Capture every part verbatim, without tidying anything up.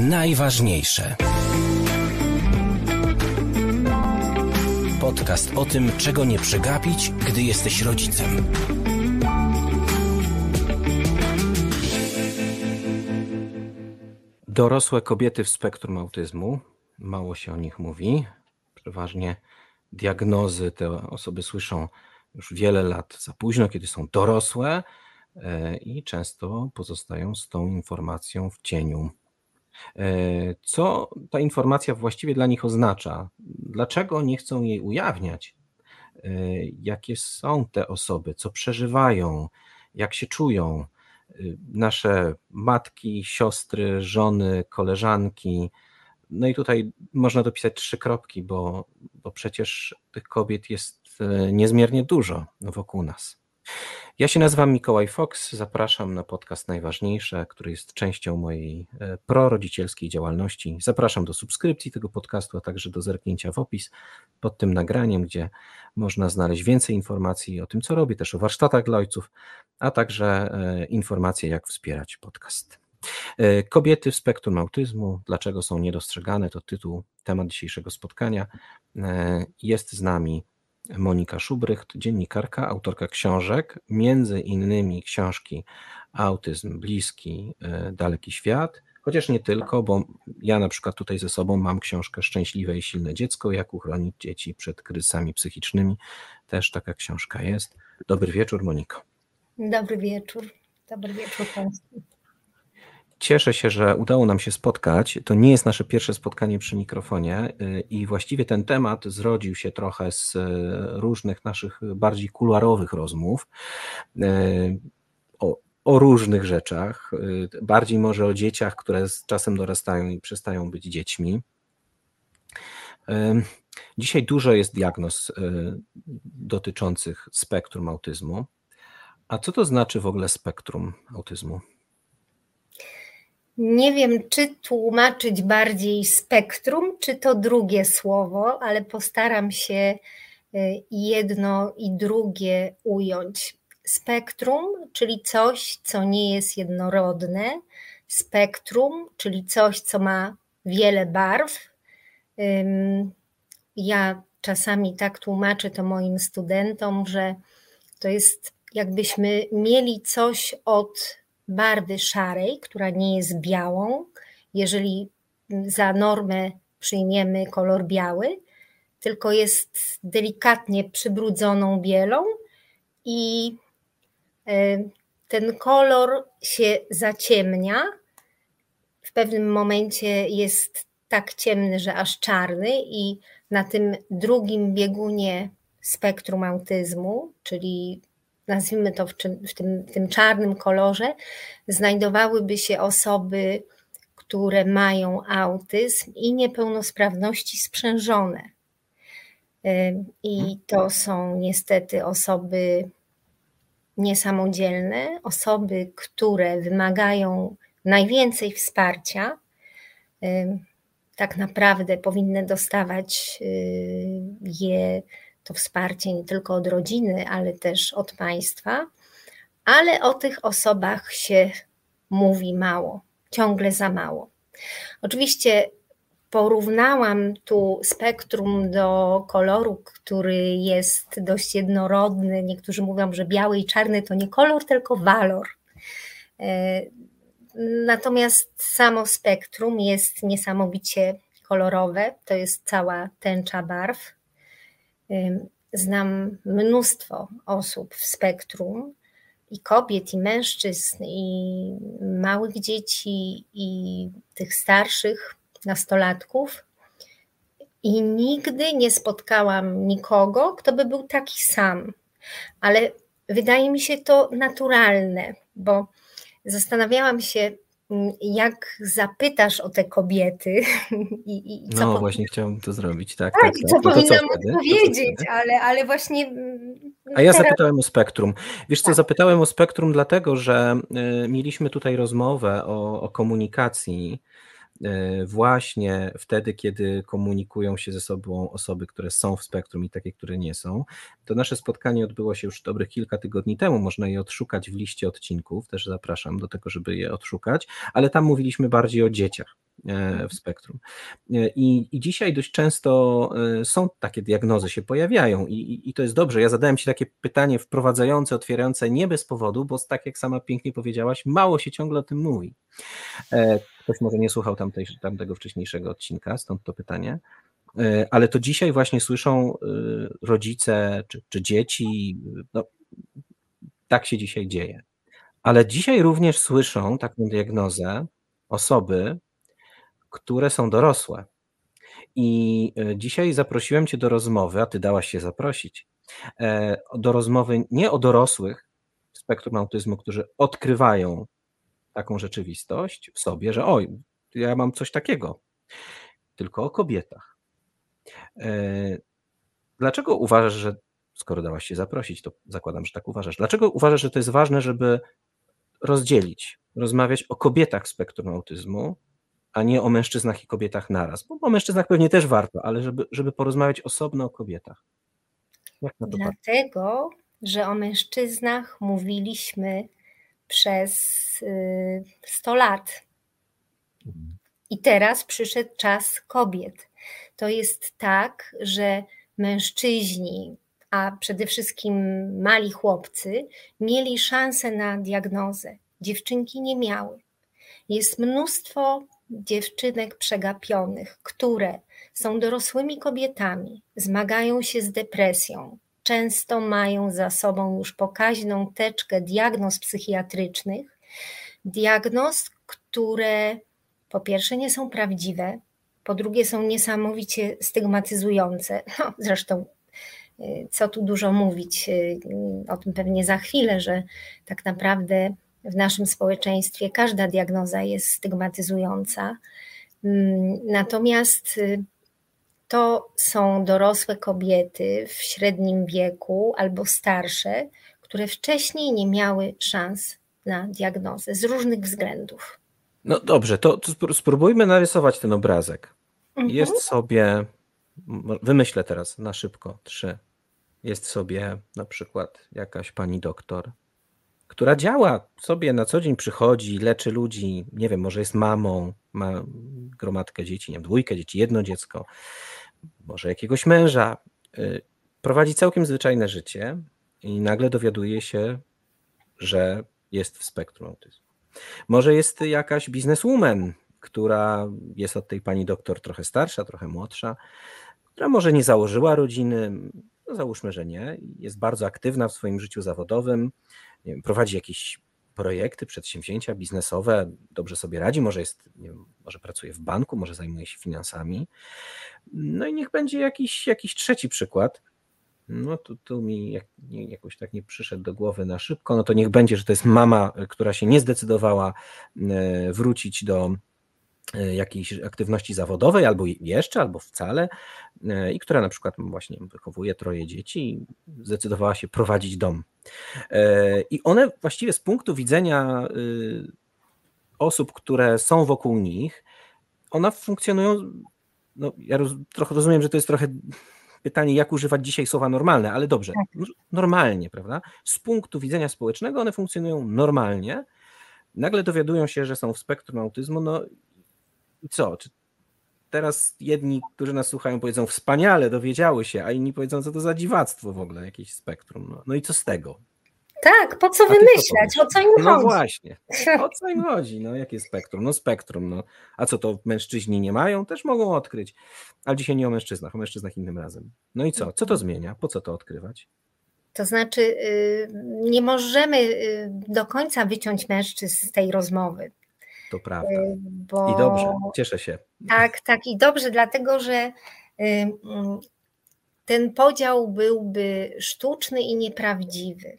Najważniejsze. Podcast o tym, czego nie przegapić, gdy jesteś rodzicem. Dorosłe kobiety w spektrum autyzmu. Mało się o nich mówi. Przeważnie diagnozy te osoby słyszą już wiele lat za późno, kiedy są dorosłe i często pozostają z tą informacją w cieniu. Co ta informacja właściwie dla nich oznacza? Dlaczego nie chcą jej ujawniać? Jakie są te osoby? Co przeżywają? Jak się czują? Nasze matki, siostry, żony, koleżanki. No i tutaj można dopisać trzy kropki, bo, bo przecież tych kobiet jest niezmiernie dużo wokół nas. Ja się nazywam Mikołaj Fox, zapraszam na podcast Najważniejsze, który jest częścią mojej prorodzicielskiej działalności. Zapraszam do subskrypcji tego podcastu, a także do zerknięcia w opis pod tym nagraniem, gdzie można znaleźć więcej informacji o tym, co robię, też o warsztatach dla ojców, a także informacje, jak wspierać podcast. Kobiety w spektrum autyzmu, dlaczego są niedostrzegane, to tytuł, temat dzisiejszego spotkania. Jest z nami Monika Szubrycht, dziennikarka, autorka książek, między innymi książki Autyzm bliski, daleki świat, chociaż nie tylko, bo ja na przykład tutaj ze sobą mam książkę Szczęśliwe i silne dziecko, jak uchronić dzieci przed kryzysami psychicznymi, też taka książka jest. Dobry wieczór, Moniko. Dobry wieczór, dobry wieczór Państwu. Cieszę się, że udało nam się spotkać. To nie jest nasze pierwsze spotkanie przy mikrofonie i właściwie ten temat zrodził się trochę z różnych naszych bardziej kuluarowych rozmów o, o różnych rzeczach, bardziej może o dzieciach, które z czasem dorastają i przestają być dziećmi. Dzisiaj dużo jest diagnoz dotyczących spektrum autyzmu. A co to znaczy w ogóle spektrum autyzmu? Nie wiem, czy tłumaczyć bardziej spektrum, czy to drugie słowo, ale postaram się jedno i drugie ująć. Spektrum, czyli coś, co nie jest jednorodne. Spektrum, czyli coś, co ma wiele barw. Ja czasami tak tłumaczę to moim studentom, że to jest jakbyśmy mieli coś od barwy szarej, która nie jest białą, jeżeli za normę przyjmiemy kolor biały, tylko jest delikatnie przybrudzoną bielą i ten kolor się zaciemnia. W pewnym momencie jest tak ciemny, że aż czarny i na tym drugim biegunie spektrum autyzmu, czyli nazwijmy to w, czym, w, tym, w tym czarnym kolorze, znajdowałyby się osoby, które mają autyzm i niepełnosprawności sprzężone. I to są niestety osoby niesamodzielne, osoby, które wymagają najwięcej wsparcia. Tak naprawdę powinny dostawać je to wsparcie nie tylko od rodziny, ale też od państwa, ale o tych osobach się mówi mało, ciągle za mało. Oczywiście porównałam tu spektrum do koloru, który jest dość jednorodny. Niektórzy mówią, że biały i czarny to nie kolor, tylko walor. Natomiast samo spektrum jest niesamowicie kolorowe, to jest cała tęcza barw. Znam mnóstwo osób w spektrum, i kobiet, i mężczyzn, i małych dzieci, i tych starszych nastolatków. I nigdy nie spotkałam nikogo, kto by był taki sam. Ale wydaje mi się to naturalne, bo zastanawiałam się, jak zapytasz o te kobiety i, i co No po... właśnie chciałam to zrobić, tak. Tak, tak, i tak. co No to powinnam co wtedy? odpowiedzieć, To co ale, ale właśnie... A ja teraz... zapytałem o spektrum. Wiesz co, Tak. zapytałem o spektrum dlatego, że y, mieliśmy tutaj rozmowę o, o komunikacji y, właśnie wtedy, kiedy komunikują się ze sobą osoby, które są w spektrum i takie, które nie są. To nasze spotkanie odbyło się już dobrych kilka tygodni temu, można je odszukać w liście odcinków, też zapraszam do tego, żeby je odszukać, ale tam mówiliśmy bardziej o dzieciach. w spektrum. I, i dzisiaj dość często są takie diagnozy, się pojawiają i, i, i to jest dobrze. Ja zadałem Ci takie pytanie wprowadzające, otwierające nie bez powodu, bo tak jak sama pięknie powiedziałaś, mało się ciągle o tym mówi. Ktoś może nie słuchał tamtej, tamtego wcześniejszego odcinka, stąd to pytanie. Ale to dzisiaj właśnie słyszą rodzice czy, czy dzieci, no, tak się dzisiaj dzieje. Ale dzisiaj również słyszą taką diagnozę osoby, które są dorosłe. I dzisiaj zaprosiłem Cię do rozmowy, a Ty dałaś się zaprosić, do rozmowy nie o dorosłych w spektrum autyzmu, którzy odkrywają taką rzeczywistość w sobie, że oj, ja mam coś takiego, tylko o kobietach. Dlaczego uważasz, że, skoro dałaś się zaprosić, to zakładam, że tak uważasz, dlaczego uważasz, że to jest ważne, żeby rozdzielić, rozmawiać o kobietach w spektrum autyzmu, a nie o mężczyznach i kobietach naraz? Bo o mężczyznach pewnie też warto, ale żeby, żeby porozmawiać osobno o kobietach. Jak na to Dlatego, że o mężczyznach mówiliśmy przez sto lat. I teraz przyszedł czas kobiet. To jest tak, że mężczyźni, a przede wszystkim mali chłopcy, mieli szansę na diagnozę. Dziewczynki nie miały. Jest mnóstwo dziewczynek przegapionych, które są dorosłymi kobietami, zmagają się z depresją, często mają za sobą już pokaźną teczkę diagnoz psychiatrycznych, diagnoz, które po pierwsze nie są prawdziwe, po drugie są niesamowicie stygmatyzujące. No, zresztą co tu dużo mówić, o tym pewnie za chwilę, że tak naprawdę w naszym społeczeństwie każda diagnoza jest stygmatyzująca. Natomiast to są dorosłe kobiety w średnim wieku albo starsze, które wcześniej nie miały szans na diagnozę z różnych względów. No dobrze, to spróbujmy narysować ten obrazek. Mhm. Jest sobie, wymyślę teraz na szybko, trzy. Jest sobie na przykład jakaś pani doktor, która działa sobie na co dzień, przychodzi, leczy ludzi, nie wiem, może jest mamą, ma gromadkę dzieci, nie wiem, dwójkę dzieci, jedno dziecko, może jakiegoś męża, prowadzi całkiem zwyczajne życie i nagle dowiaduje się, że jest w spektrum autyzmu. Może jest jakaś bizneswoman, która jest od tej pani doktor trochę starsza, trochę młodsza, która może nie założyła rodziny, no załóżmy, że nie, jest bardzo aktywna w swoim życiu zawodowym, nie wiem, prowadzi jakieś projekty, przedsięwzięcia biznesowe, dobrze sobie radzi, może jest, nie wiem, może pracuje w banku, może zajmuje się finansami. No i niech będzie jakiś, jakiś trzeci przykład. No tu, tu mi jak, nie, jakoś tak nie przyszedł do głowy na szybko, no to niech będzie, że to jest mama, która się nie zdecydowała wrócić do jakiejś aktywności zawodowej, albo jeszcze, albo wcale, i która na przykład właśnie wychowuje troje dzieci i zdecydowała się prowadzić dom. I one właściwie z punktu widzenia osób, które są wokół nich, one funkcjonują, no ja roz, trochę rozumiem, że to jest trochę pytanie, jak używać dzisiaj słowa normalne, ale dobrze, normalnie, prawda? Z punktu widzenia społecznego one funkcjonują normalnie, nagle dowiadują się, że są w spektrum autyzmu, no i co? Czy teraz jedni, którzy nas słuchają, powiedzą wspaniale, dowiedziały się, a inni powiedzą, co to za dziwactwo w ogóle, jakieś spektrum. No, no i co z tego? Tak, po co wymyślać? O co im no chodzi? No właśnie, o co im chodzi? No jakie spektrum? No spektrum, no. A co to mężczyźni nie mają? Też mogą odkryć. Ale dzisiaj nie o mężczyznach, o mężczyznach innym razem. No i co? Co to zmienia? Po co to odkrywać? To znaczy nie możemy do końca wyciąć mężczyzn z tej rozmowy. To prawda. Bo... I dobrze, cieszę się. Tak, tak i dobrze, dlatego że ten podział byłby sztuczny i nieprawdziwy.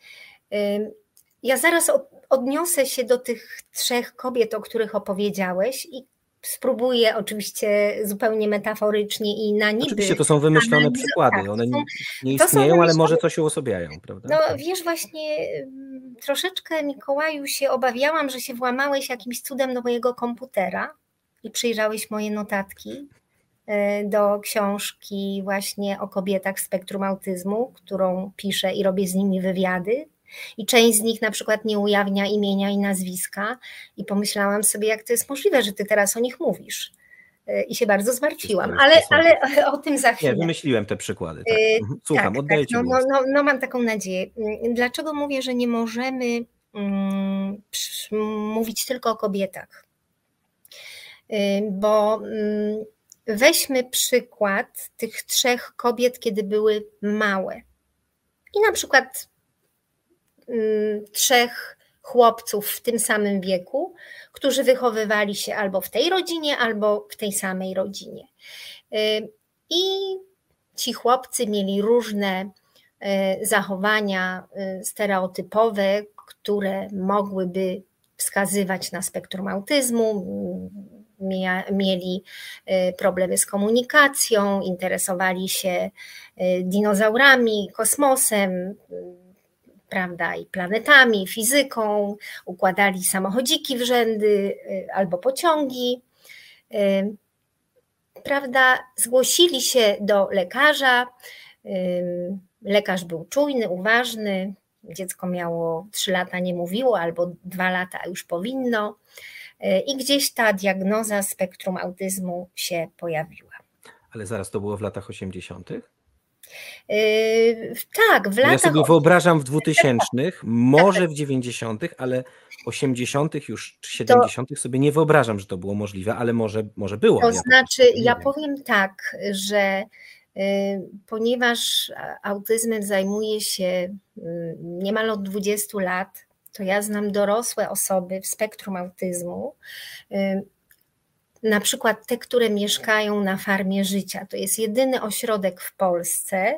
Ja zaraz odniosę się do tych trzech kobiet, o których opowiedziałeś i spróbuję oczywiście zupełnie metaforycznie i na niby... Oczywiście to są wymyślone przykłady, tak, one nie, nie istnieją, ale może coś uosobiają, prawda? No wiesz, właśnie troszeczkę, Mikołaju, się obawiałam, że się włamałeś jakimś cudem do mojego komputera i przyjrzałeś moje notatki do książki właśnie o kobietach w spektrum autyzmu, którą piszę i robię z nimi wywiady. I część z nich na przykład nie ujawnia imienia i nazwiska i pomyślałam sobie, jak to jest możliwe, że ty teraz o nich mówisz. I się bardzo zmartwiłam, ale, ale o tym za chwilę. Nie, wymyśliłem te przykłady. Tak. Słucham, tak, oddaję tak, ci no, głos. no, no mam taką nadzieję. Dlaczego mówię, że nie możemy um, mówić tylko o kobietach? Bo um, weźmy przykład tych trzech kobiet, kiedy były małe. I na przykład um, trzech chłopców w tym samym wieku, którzy wychowywali się albo w tej rodzinie, albo w tej samej rodzinie. I ci chłopcy mieli różne zachowania stereotypowe, które mogłyby wskazywać na spektrum autyzmu, mieli problemy z komunikacją, interesowali się dinozaurami, kosmosem, prawda, i planetami, fizyką, układali samochodziki w rzędy albo pociągi. Prawda, zgłosili się do lekarza. Lekarz był czujny, uważny. Dziecko miało trzy lata, nie mówiło, albo dwa lata, a już powinno. I gdzieś ta diagnoza spektrum autyzmu się pojawiła. Ale zaraz, to było w latach osiemdziesiątych? Yy, tak, w latach... Ja sobie wyobrażam w dwutysięcznych, może w dziewięćdziesiątych, ale osiemdziesiątych już, czy siedemdziesiątych sobie nie wyobrażam, że to było możliwe, ale może, może było. To ja znaczy, ja wiem. powiem tak, że y, ponieważ autyzmem zajmuję się y, niemal od dwudziestu lat, to ja znam dorosłe osoby w spektrum autyzmu, y, na przykład te, które mieszkają na Farmie Życia. To jest jedyny ośrodek w Polsce,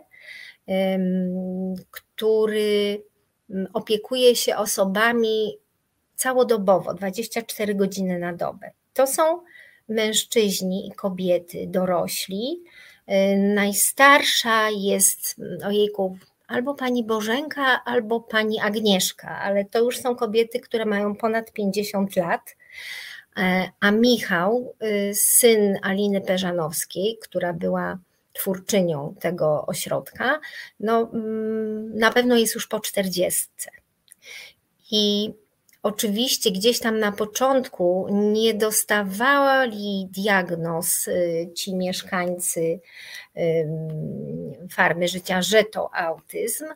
który opiekuje się osobami całodobowo, dwadzieścia cztery godziny na dobę. To są mężczyźni i kobiety dorośli. Najstarsza jest, ojejku, albo pani Bożenka, albo pani Agnieszka, ale to już są kobiety, które mają ponad pięćdziesiąt lat. A Michał, syn Aliny Peżanowskiej, która była twórczynią tego ośrodka, no, na pewno jest już po czterdziestce. I oczywiście gdzieś tam na początku nie dostawali diagnoz ci mieszkańcy Farmy Życia, że to autyzm,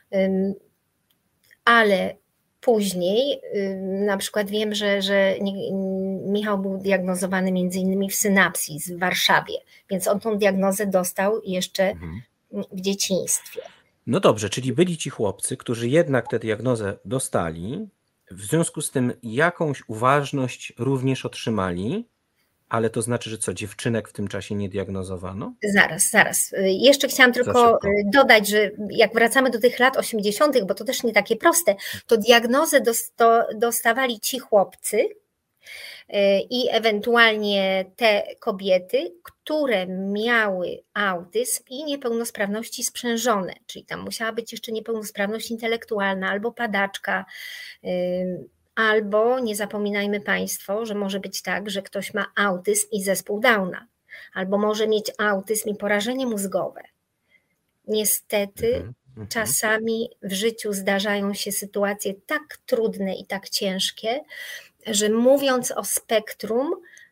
ale później na przykład wiem, że, że Michał był diagnozowany między innymi w synapsis w Warszawie, więc on tą diagnozę dostał jeszcze mhm. w dzieciństwie. No dobrze, czyli byli ci chłopcy, którzy jednak tę diagnozę dostali, w związku z tym jakąś uważność również otrzymali, ale to znaczy, że co, dziewczynek w tym czasie nie diagnozowano? Zaraz, zaraz. Jeszcze chciałam tylko dodać, że jak wracamy do tych lat osiemdziesiątych, bo to też nie takie proste, to diagnozę dostawali ci chłopcy i ewentualnie te kobiety, które miały autyzm i niepełnosprawności sprzężone, czyli tam musiała być jeszcze niepełnosprawność intelektualna albo padaczka, albo nie zapominajmy Państwo, że może być tak, że ktoś ma autyzm i zespół Downa, albo może mieć autyzm i porażenie mózgowe. Niestety mm, mm, czasami w życiu zdarzają się sytuacje tak trudne i tak ciężkie, że mówiąc o spektrum,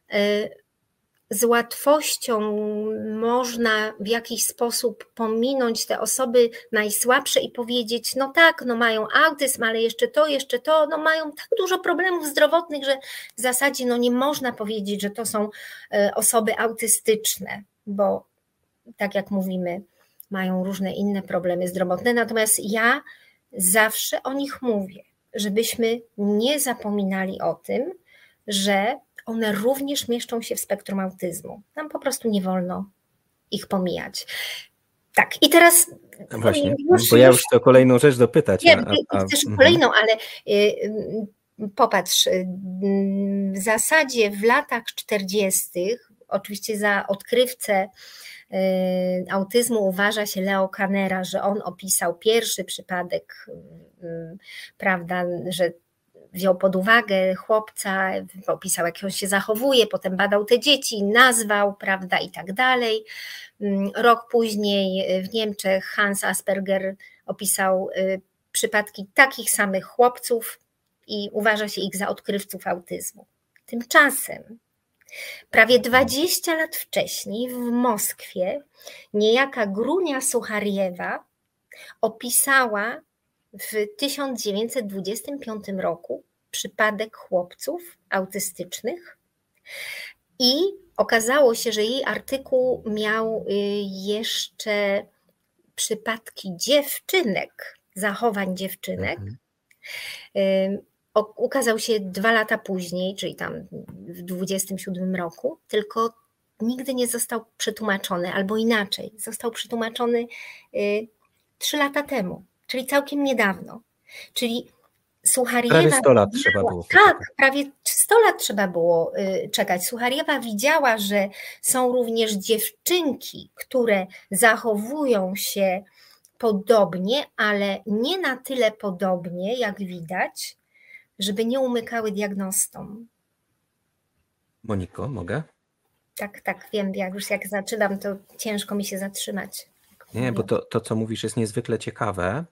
z łatwością można w jakiś sposób pominąć te osoby najsłabsze i powiedzieć, no tak, no mają autyzm, ale jeszcze to, jeszcze to, no mają tak dużo problemów zdrowotnych, że w zasadzie no nie można powiedzieć, że to są osoby autystyczne, bo tak jak mówimy, mają różne inne problemy zdrowotne, natomiast ja zawsze o nich mówię, żebyśmy nie zapominali o tym, że one również mieszczą się w spektrum autyzmu. Nam po prostu nie wolno ich pomijać. Tak, i teraz... Właśnie, już, bo ja już chcę o kolejną rzecz dopytać. Nie, a, a, chcesz a, kolejną, ale y, popatrz, y, w zasadzie w latach czterdziestych, oczywiście za odkrywcę y, autyzmu uważa się Leo Kanera, że on opisał pierwszy przypadek, y, prawda, że wziął pod uwagę chłopca, opisał, jak on się zachowuje, potem badał te dzieci, nazwał, prawda, i tak dalej. Rok później w Niemczech Hans Asperger opisał przypadki takich samych chłopców i uważa się ich za odkrywców autyzmu. Tymczasem prawie dwadzieścia lat wcześniej w Moskwie niejaka Grunia Suchariewa opisała w tysiąc dziewięćset dwudziestym piątym roku przypadek chłopców autystycznych i okazało się, że jej artykuł miał jeszcze przypadki dziewczynek, zachowań dziewczynek. Mhm. Ukazał się dwa lata później, czyli tam w dwudziestym siódmym roku, tylko nigdy nie został przetłumaczony, albo inaczej, został przetłumaczony trzy lata temu, czyli całkiem niedawno. Czyli Suchariewa... Prawie sto lat trzeba było. Tak, prawie sto lat trzeba było czekać. Suchariewa widziała, że są również dziewczynki, które zachowują się podobnie, ale nie na tyle podobnie, jak widać, żeby nie umykały diagnostom. Moniko, mogę? Tak, tak, wiem, jak już jak zaczynam, to ciężko mi się zatrzymać. Nie, bo to, to co mówisz jest niezwykle ciekawe.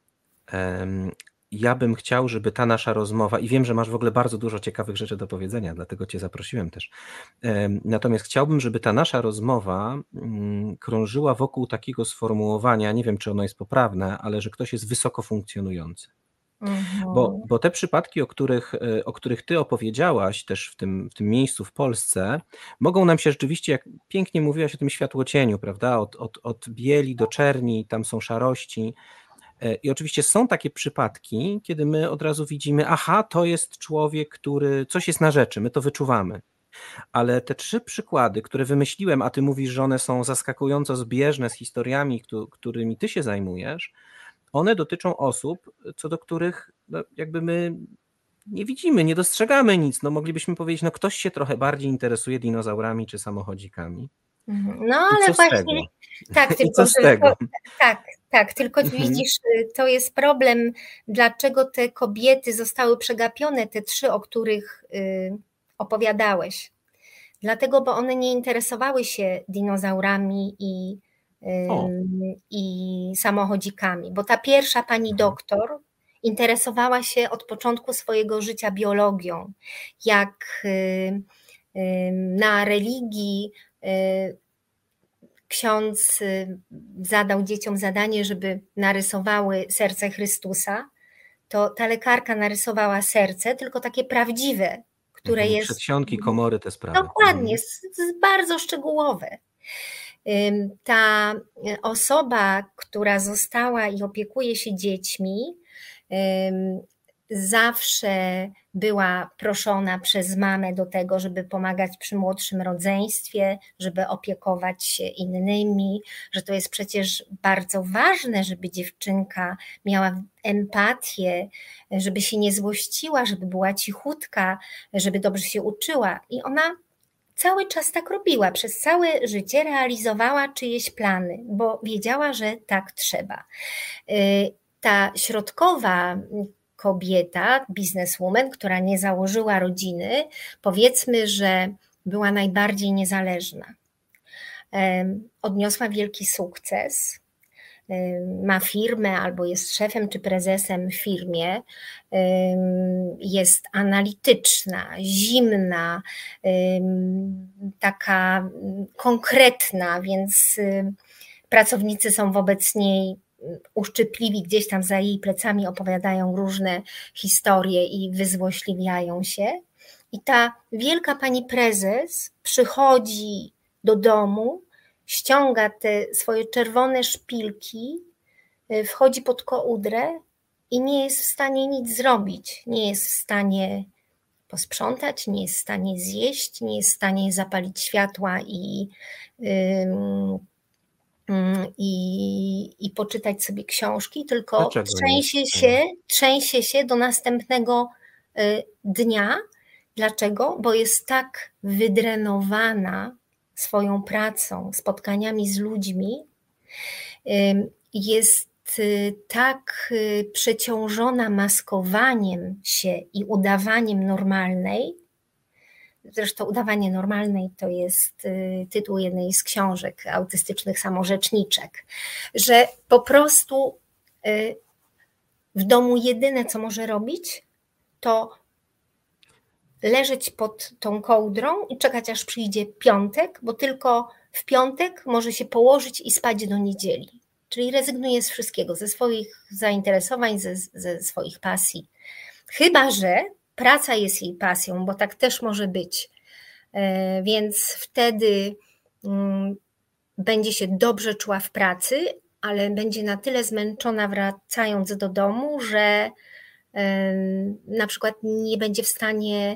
Ja bym chciał, żeby ta nasza rozmowa, i wiem, że masz w ogóle bardzo dużo ciekawych rzeczy do powiedzenia, dlatego cię zaprosiłem też. Natomiast chciałbym, żeby ta nasza rozmowa krążyła wokół takiego sformułowania, nie wiem, czy ono jest poprawne, ale że ktoś jest wysoko funkcjonujący. Mhm. Bo, bo te przypadki, o których, o których ty opowiedziałaś też w tym, w tym miejscu w Polsce, mogą nam się rzeczywiście, jak pięknie mówiłaś o tym światłocieniu, prawda, od, od, od bieli do czerni, tam są szarości. I oczywiście są takie przypadki, kiedy my od razu widzimy, aha, to jest człowiek, który, coś jest na rzeczy, my to wyczuwamy. Ale te trzy przykłady, które wymyśliłem, a ty mówisz, że one są zaskakująco zbieżne z historiami, którymi ty się zajmujesz, one dotyczą osób, co do których no, jakby my nie widzimy, nie dostrzegamy nic. No moglibyśmy powiedzieć, no ktoś się trochę bardziej interesuje dinozaurami czy samochodzikami. No ale właśnie, tak, tylko, co z tego? tak, tak, tylko mhm. widzisz, to jest problem, dlaczego te kobiety zostały przegapione, te trzy, o których y, opowiadałeś. Dlatego, bo one nie interesowały się dinozaurami i, y, i samochodzikami, bo ta pierwsza pani mhm. doktor interesowała się od początku swojego życia biologią, jak y, y, na religii ksiądz zadał dzieciom zadanie, żeby narysowały serce Chrystusa, to ta lekarka narysowała serce, tylko takie prawdziwe, które jest... Przedsionki, komory, te sprawy. Dokładnie, mhm. bardzo szczegółowe. Ta osoba, która została i opiekuje się dziećmi, zawsze była proszona przez mamę do tego, żeby pomagać przy młodszym rodzeństwie, żeby opiekować się innymi, że to jest przecież bardzo ważne, żeby dziewczynka miała empatię, żeby się nie złościła, żeby była cichutka, żeby dobrze się uczyła. I ona cały czas tak robiła, przez całe życie realizowała czyjeś plany, bo wiedziała, że tak trzeba. Ta środkowa kobieta, bizneswoman, która nie założyła rodziny, powiedzmy, że była najbardziej niezależna. Odniosła wielki sukces, ma firmę albo jest szefem czy prezesem w firmie, jest analityczna, zimna, taka konkretna, więc pracownicy są wobec niej uszczypliwi, gdzieś tam za jej plecami opowiadają różne historie i wyzłośliwiają się. I ta wielka pani prezes przychodzi do domu, ściąga te swoje czerwone szpilki, wchodzi pod kołdrę i nie jest w stanie nic zrobić. Nie jest w stanie posprzątać, nie jest w stanie zjeść, nie jest w stanie zapalić światła i yy, I, i poczytać sobie książki, tylko trzęsie się, trzęsie się do następnego dnia. Dlaczego? Bo jest tak wydrenowana swoją pracą, spotkaniami z ludźmi, jest tak przeciążona maskowaniem się i udawaniem normalnej. Zresztą udawanie normalnej to jest tytuł jednej z książek autystycznych samorzeczniczek, że po prostu w domu jedyne, co może robić, to leżeć pod tą kołdrą i czekać, aż przyjdzie piątek, bo tylko w piątek może się położyć i spać do niedzieli. Czyli rezygnuje z wszystkiego, ze swoich zainteresowań, ze, ze swoich pasji. Chyba że praca jest jej pasją, bo tak też może być. Więc wtedy będzie się dobrze czuła w pracy, ale będzie na tyle zmęczona wracając do domu, że na przykład nie będzie w stanie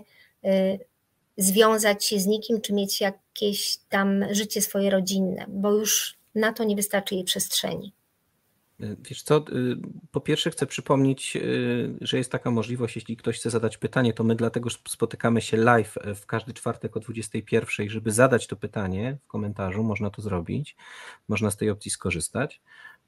związać się z nikim, czy mieć jakieś tam życie swoje rodzinne, bo już na to nie wystarczy jej przestrzeni. Wiesz co, po pierwsze chcę przypomnieć, że jest taka możliwość, jeśli ktoś chce zadać pytanie, to my dlatego spotykamy się live w każdy czwartek o dwudziestej pierwszej, żeby zadać to pytanie w komentarzu, można to zrobić, można z tej opcji skorzystać,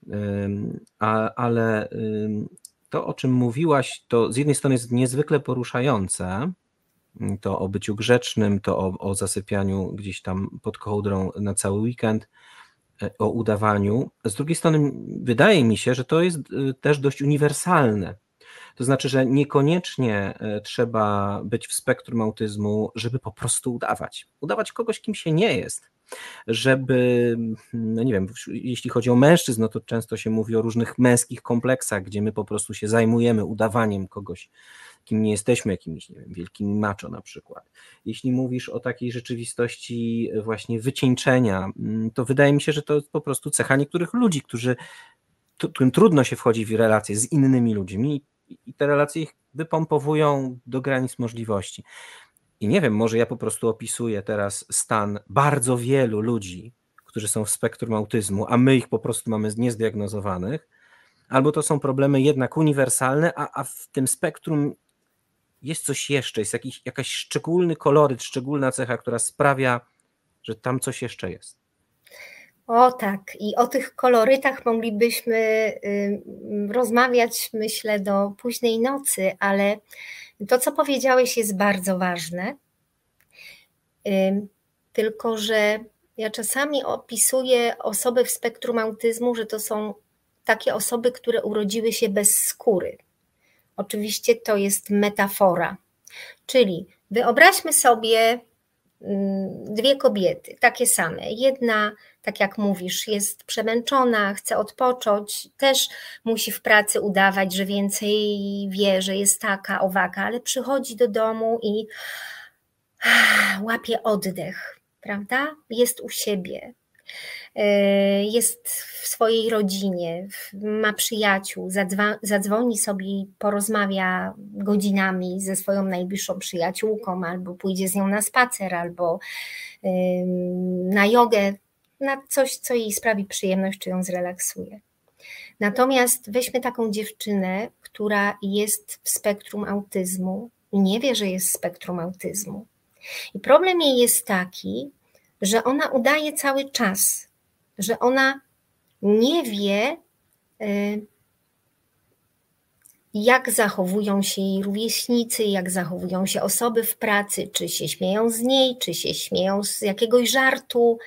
A, ale to, o czym mówiłaś, to z jednej strony jest niezwykle poruszające, to o byciu grzecznym, to o, o zasypianiu gdzieś tam pod kołdrą na cały weekend, o udawaniu. Z drugiej strony wydaje mi się, że to jest też dość uniwersalne. To znaczy, że niekoniecznie trzeba być w spektrum autyzmu, żeby po prostu udawać. Udawać kogoś, kim się nie jest. Żeby, no nie wiem, jeśli chodzi o mężczyzn, no to często się mówi o różnych męskich kompleksach, gdzie my po prostu się zajmujemy udawaniem kogoś, kim nie jesteśmy, jakimiś, nie wiem, wielkimi macho na przykład. Jeśli mówisz o takiej rzeczywistości właśnie wycieńczenia, to wydaje mi się, że to jest po prostu cecha niektórych ludzi, którzy, którym trudno się wchodzi w relacje z innymi ludźmi i te relacje ich wypompowują do granic możliwości. I nie wiem, może ja po prostu opisuję teraz stan bardzo wielu ludzi, którzy są w spektrum autyzmu, a my ich po prostu mamy niezdiagnozowanych, albo to są problemy jednak uniwersalne, a, a w tym spektrum jest coś jeszcze, jest jakiś, jakaś szczególny koloryt, szczególna cecha, która sprawia, że tam coś jeszcze jest. O tak, i o tych kolorytach moglibyśmy y, rozmawiać, myślę, do późnej nocy, ale to, co powiedziałeś, jest bardzo ważne, y, tylko że ja czasami opisuję osoby w spektrum autyzmu, że to są takie osoby, które urodziły się bez skóry. Oczywiście to jest metafora, czyli wyobraźmy sobie dwie kobiety, takie same. Jedna, tak jak mówisz, jest przemęczona, chce odpocząć, też musi w pracy udawać, że więcej wie, że jest taka, owaka, ale przychodzi do domu i łapie oddech, prawda? Jest u siebie. Jest w swojej rodzinie, ma przyjaciół, zadzwoni sobie i porozmawia godzinami ze swoją najbliższą przyjaciółką, albo pójdzie z nią na spacer, albo na jogę, na coś, co jej sprawi przyjemność, czy ją zrelaksuje. Natomiast weźmy taką dziewczynę, która jest w spektrum autyzmu i nie wie, że jest w spektrum autyzmu. I problem jej jest taki, że ona udaje cały czas, że ona nie wie, jak zachowują się jej rówieśnicy, jak zachowują się osoby w pracy, czy się śmieją z niej, czy się śmieją z jakiegoś żartu.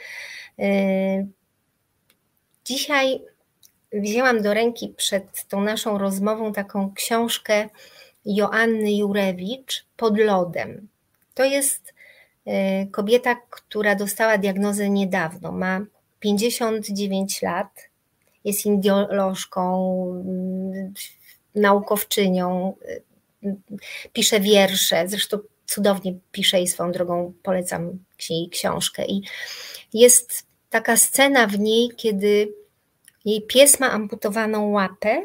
Dzisiaj wzięłam do ręki przed tą naszą rozmową taką książkę Joanny Jurewicz Pod lodem. To jest kobieta, która dostała diagnozę niedawno, ma pięćdziesiąt dziewięć lat, jest indiolożką, naukowczynią, pisze wiersze, zresztą cudownie pisze i swoją drogą polecam jej książkę. I jest taka scena w niej, kiedy jej pies ma amputowaną łapę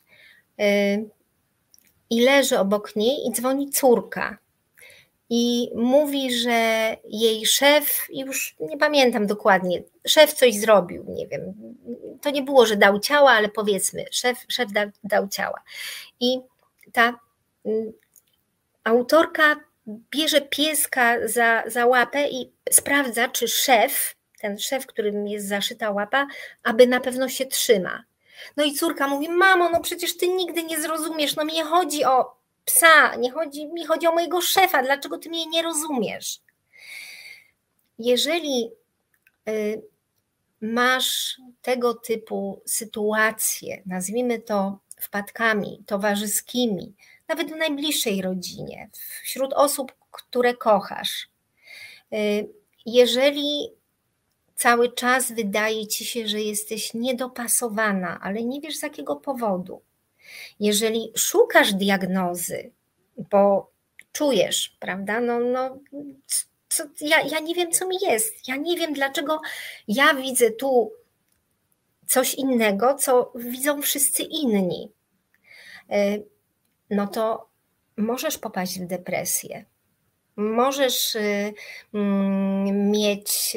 i leży obok niej i dzwoni córka. I mówi, że jej szef, już nie pamiętam dokładnie, szef coś zrobił, nie wiem, to nie było, że dał ciała, ale powiedzmy, szef, szef da, dał ciała. I ta y, autorka bierze pieska za, za łapę i sprawdza, czy szef, ten szef, którym jest zaszyta łapa, aby na pewno się trzyma. No i córka mówi, mamo, no przecież ty nigdy nie zrozumiesz, no mi nie chodzi o psa, nie chodzi, mi chodzi o mojego szefa, dlaczego ty mnie nie rozumiesz? Jeżeli y, masz tego typu sytuacje, nazwijmy to wpadkami towarzyskimi, nawet w najbliższej rodzinie, wśród osób, które kochasz. Jeżeli cały czas wydaje ci się, że jesteś niedopasowana, ale nie wiesz z jakiego powodu, jeżeli szukasz diagnozy, bo czujesz, prawda, no, no co, ja, ja nie wiem, co mi jest, ja nie wiem, dlaczego ja widzę tu coś innego, co widzą wszyscy inni, no to możesz popaść w depresję, możesz mieć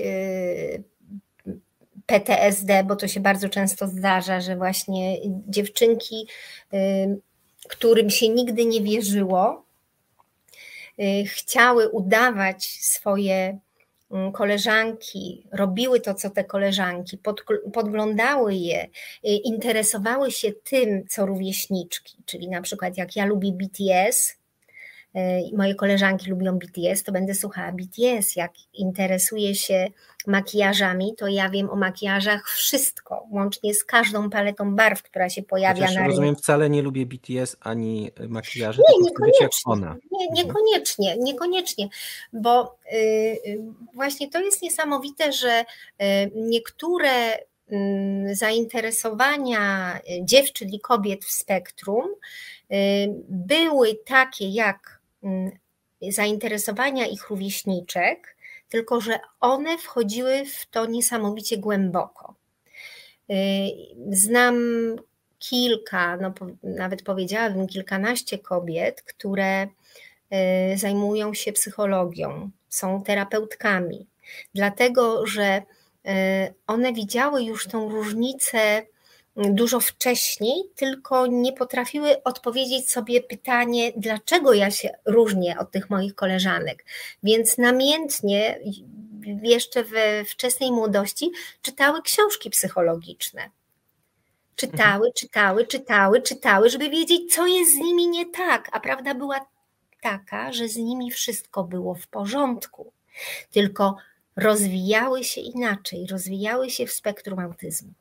P T S D, bo to się bardzo często zdarza, że właśnie dziewczynki, którym się nigdy nie wierzyło, chciały udawać swoje koleżanki, robiły to, co te koleżanki, podglądały je, interesowały się tym, co rówieśniczki, czyli na przykład jak ja lubię B T S, moje koleżanki lubią B T S, to będę słuchała B T S. Jak interesuję się makijażami, to ja wiem o makijażach wszystko, łącznie z każdą paletą barw, która się pojawia Chociaż na rynku. Rozumiem, wcale nie lubię B T S ani makijaży, Nie, tylko chcę być jak niekoniecznie, ona. nie, niekoniecznie, niekoniecznie, bo y, właśnie to jest niesamowite, że y, niektóre y, zainteresowania dziewczyn i kobiet w spektrum y, były takie jak y, zainteresowania ich rówieśniczek, tylko że one wchodziły w to niesamowicie głęboko. Y, znam kilka, no nawet powiedziałabym kilkanaście kobiet, które zajmują się psychologią, są terapeutkami, dlatego że one widziały już tą różnicę dużo wcześniej, tylko nie potrafiły odpowiedzieć sobie pytanie, dlaczego ja się różnię od tych moich koleżanek, więc namiętnie jeszcze we wczesnej młodości czytały książki psychologiczne. Czytały, czytały, czytały, czytały, żeby wiedzieć, co jest z nimi nie tak, a prawda była taka, że z nimi wszystko było w porządku, tylko rozwijały się inaczej, rozwijały się w spektrum autyzmu.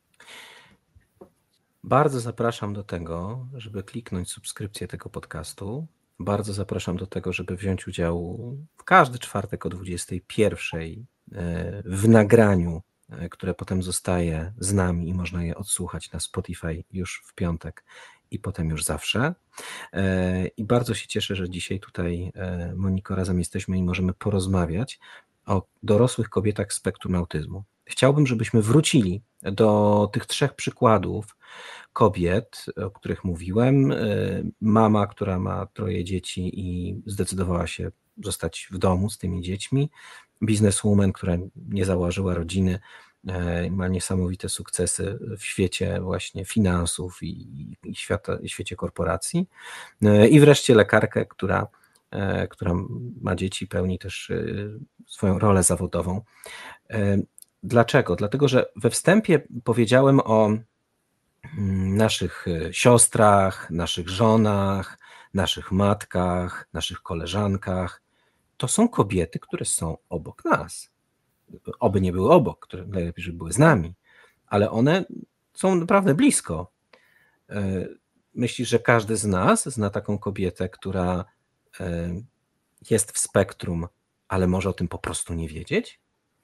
Bardzo zapraszam do tego, żeby kliknąć subskrypcję tego podcastu. Bardzo zapraszam do tego, żeby wziąć udział w każdy czwartek o dwudziestej pierwszej w nagraniu, które potem zostaje z nami i można je odsłuchać na Spotify już w piątek i potem już zawsze. I bardzo się cieszę, że dzisiaj tutaj, Moniko, razem jesteśmy i możemy porozmawiać o dorosłych kobietach z spektrum autyzmu. Chciałbym, żebyśmy wrócili do tych trzech przykładów kobiet, o których mówiłem. Mama, która ma troje dzieci i zdecydowała się zostać w domu z tymi dziećmi. Bizneswoman, która nie założyła rodziny, ma niesamowite sukcesy w świecie właśnie finansów i, i, świata, i świecie korporacji. I wreszcie lekarkę, która, która ma dzieci, pełni też swoją rolę zawodową. Dlaczego? Dlatego, że we wstępie powiedziałem o naszych siostrach, naszych żonach, naszych matkach, naszych koleżankach. To są kobiety, które są obok nas. Oby nie były obok, które najlepiej, żeby były z nami, ale one są naprawdę blisko. Myślisz, że każdy z nas zna taką kobietę, która jest w spektrum, ale może o tym po prostu nie wiedzieć?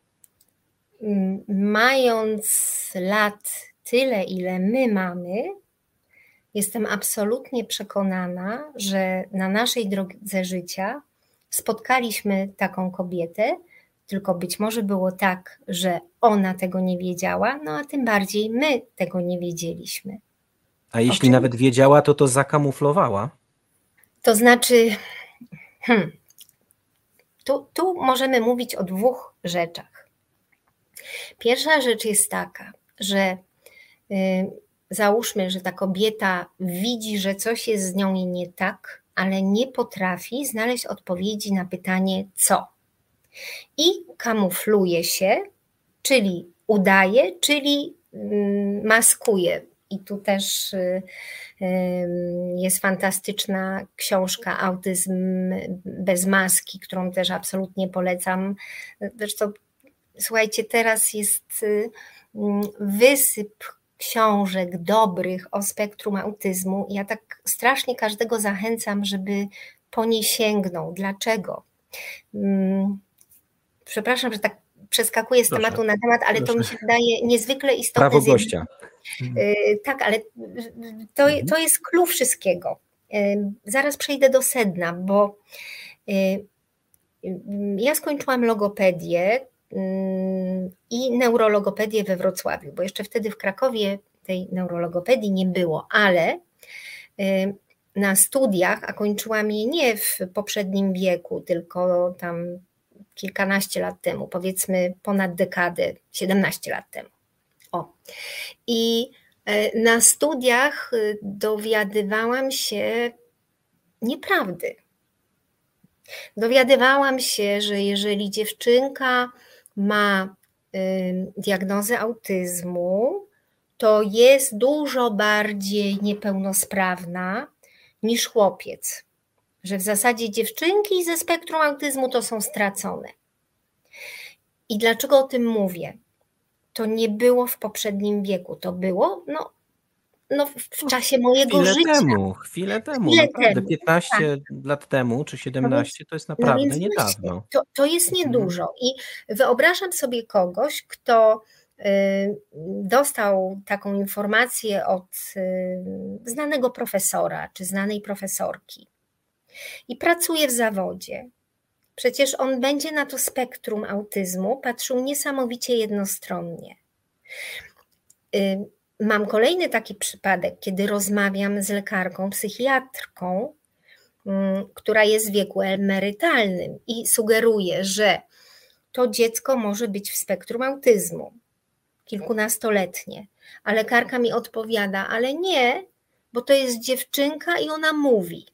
Mając lat tyle, ile my mamy, jestem absolutnie przekonana, że na naszej drodze życia spotkaliśmy taką kobietę, tylko być może było tak, że ona tego nie wiedziała, no a tym bardziej my tego nie wiedzieliśmy. A jeśli nawet wiedziała, to to zakamuflowała? To znaczy, hmm, tu, tu możemy mówić o dwóch rzeczach. Pierwsza rzecz jest taka, że yy, załóżmy, że ta kobieta widzi, że coś jest z nią nie tak, ale nie potrafi znaleźć odpowiedzi na pytanie co. I kamufluje się, czyli udaje, czyli maskuje. I tu też jest fantastyczna książka Autyzm bez maski, którą też absolutnie polecam. Zresztą słuchajcie, teraz jest wysyp książek dobrych o spektrum autyzmu. Ja tak strasznie każdego zachęcam, żeby po nie sięgnął. Dlaczego? Przepraszam, że tak przeskakuję z Proszę, tematu na temat, ale proszę. to mi się wydaje niezwykle istotne. Prawo gościa. Tak, ale to, to jest clue wszystkiego. Zaraz przejdę do sedna, bo ja skończyłam logopedię i neurologopedię we Wrocławiu, bo jeszcze wtedy w Krakowie tej neurologopedii nie było, ale na studiach, a kończyłam je nie w poprzednim wieku, tylko tam kilkanaście lat temu, powiedzmy ponad dekadę, siedemnaście lat temu. O. I na studiach dowiadywałam się nieprawdy. Dowiadywałam się, że jeżeli dziewczynka ma diagnozę autyzmu, to jest dużo bardziej niepełnosprawna niż chłopiec. Że w zasadzie dziewczynki ze spektrum autyzmu to są stracone. I dlaczego o tym mówię? To nie było w poprzednim wieku, to było no, no w czasie mojego chwilę życia. Temu, chwilę temu, chwilę naprawdę, temu. piętnaście tak. lat temu, czy siedemnaście, to jest naprawdę no więc niedawno. Właśnie, to, to jest niedużo i wyobrażam sobie kogoś, kto dostał taką informację od znanego profesora czy znanej profesorki i pracuje w zawodzie. Przecież on będzie na to spektrum autyzmu patrzył niesamowicie jednostronnie. Mam kolejny taki przypadek, kiedy rozmawiam z lekarką, psychiatrką, która jest w wieku emerytalnym i sugeruje, że to dziecko może być w spektrum autyzmu, kilkunastoletnie, a lekarka mi odpowiada, ale nie, bo to jest dziewczynka i ona mówi.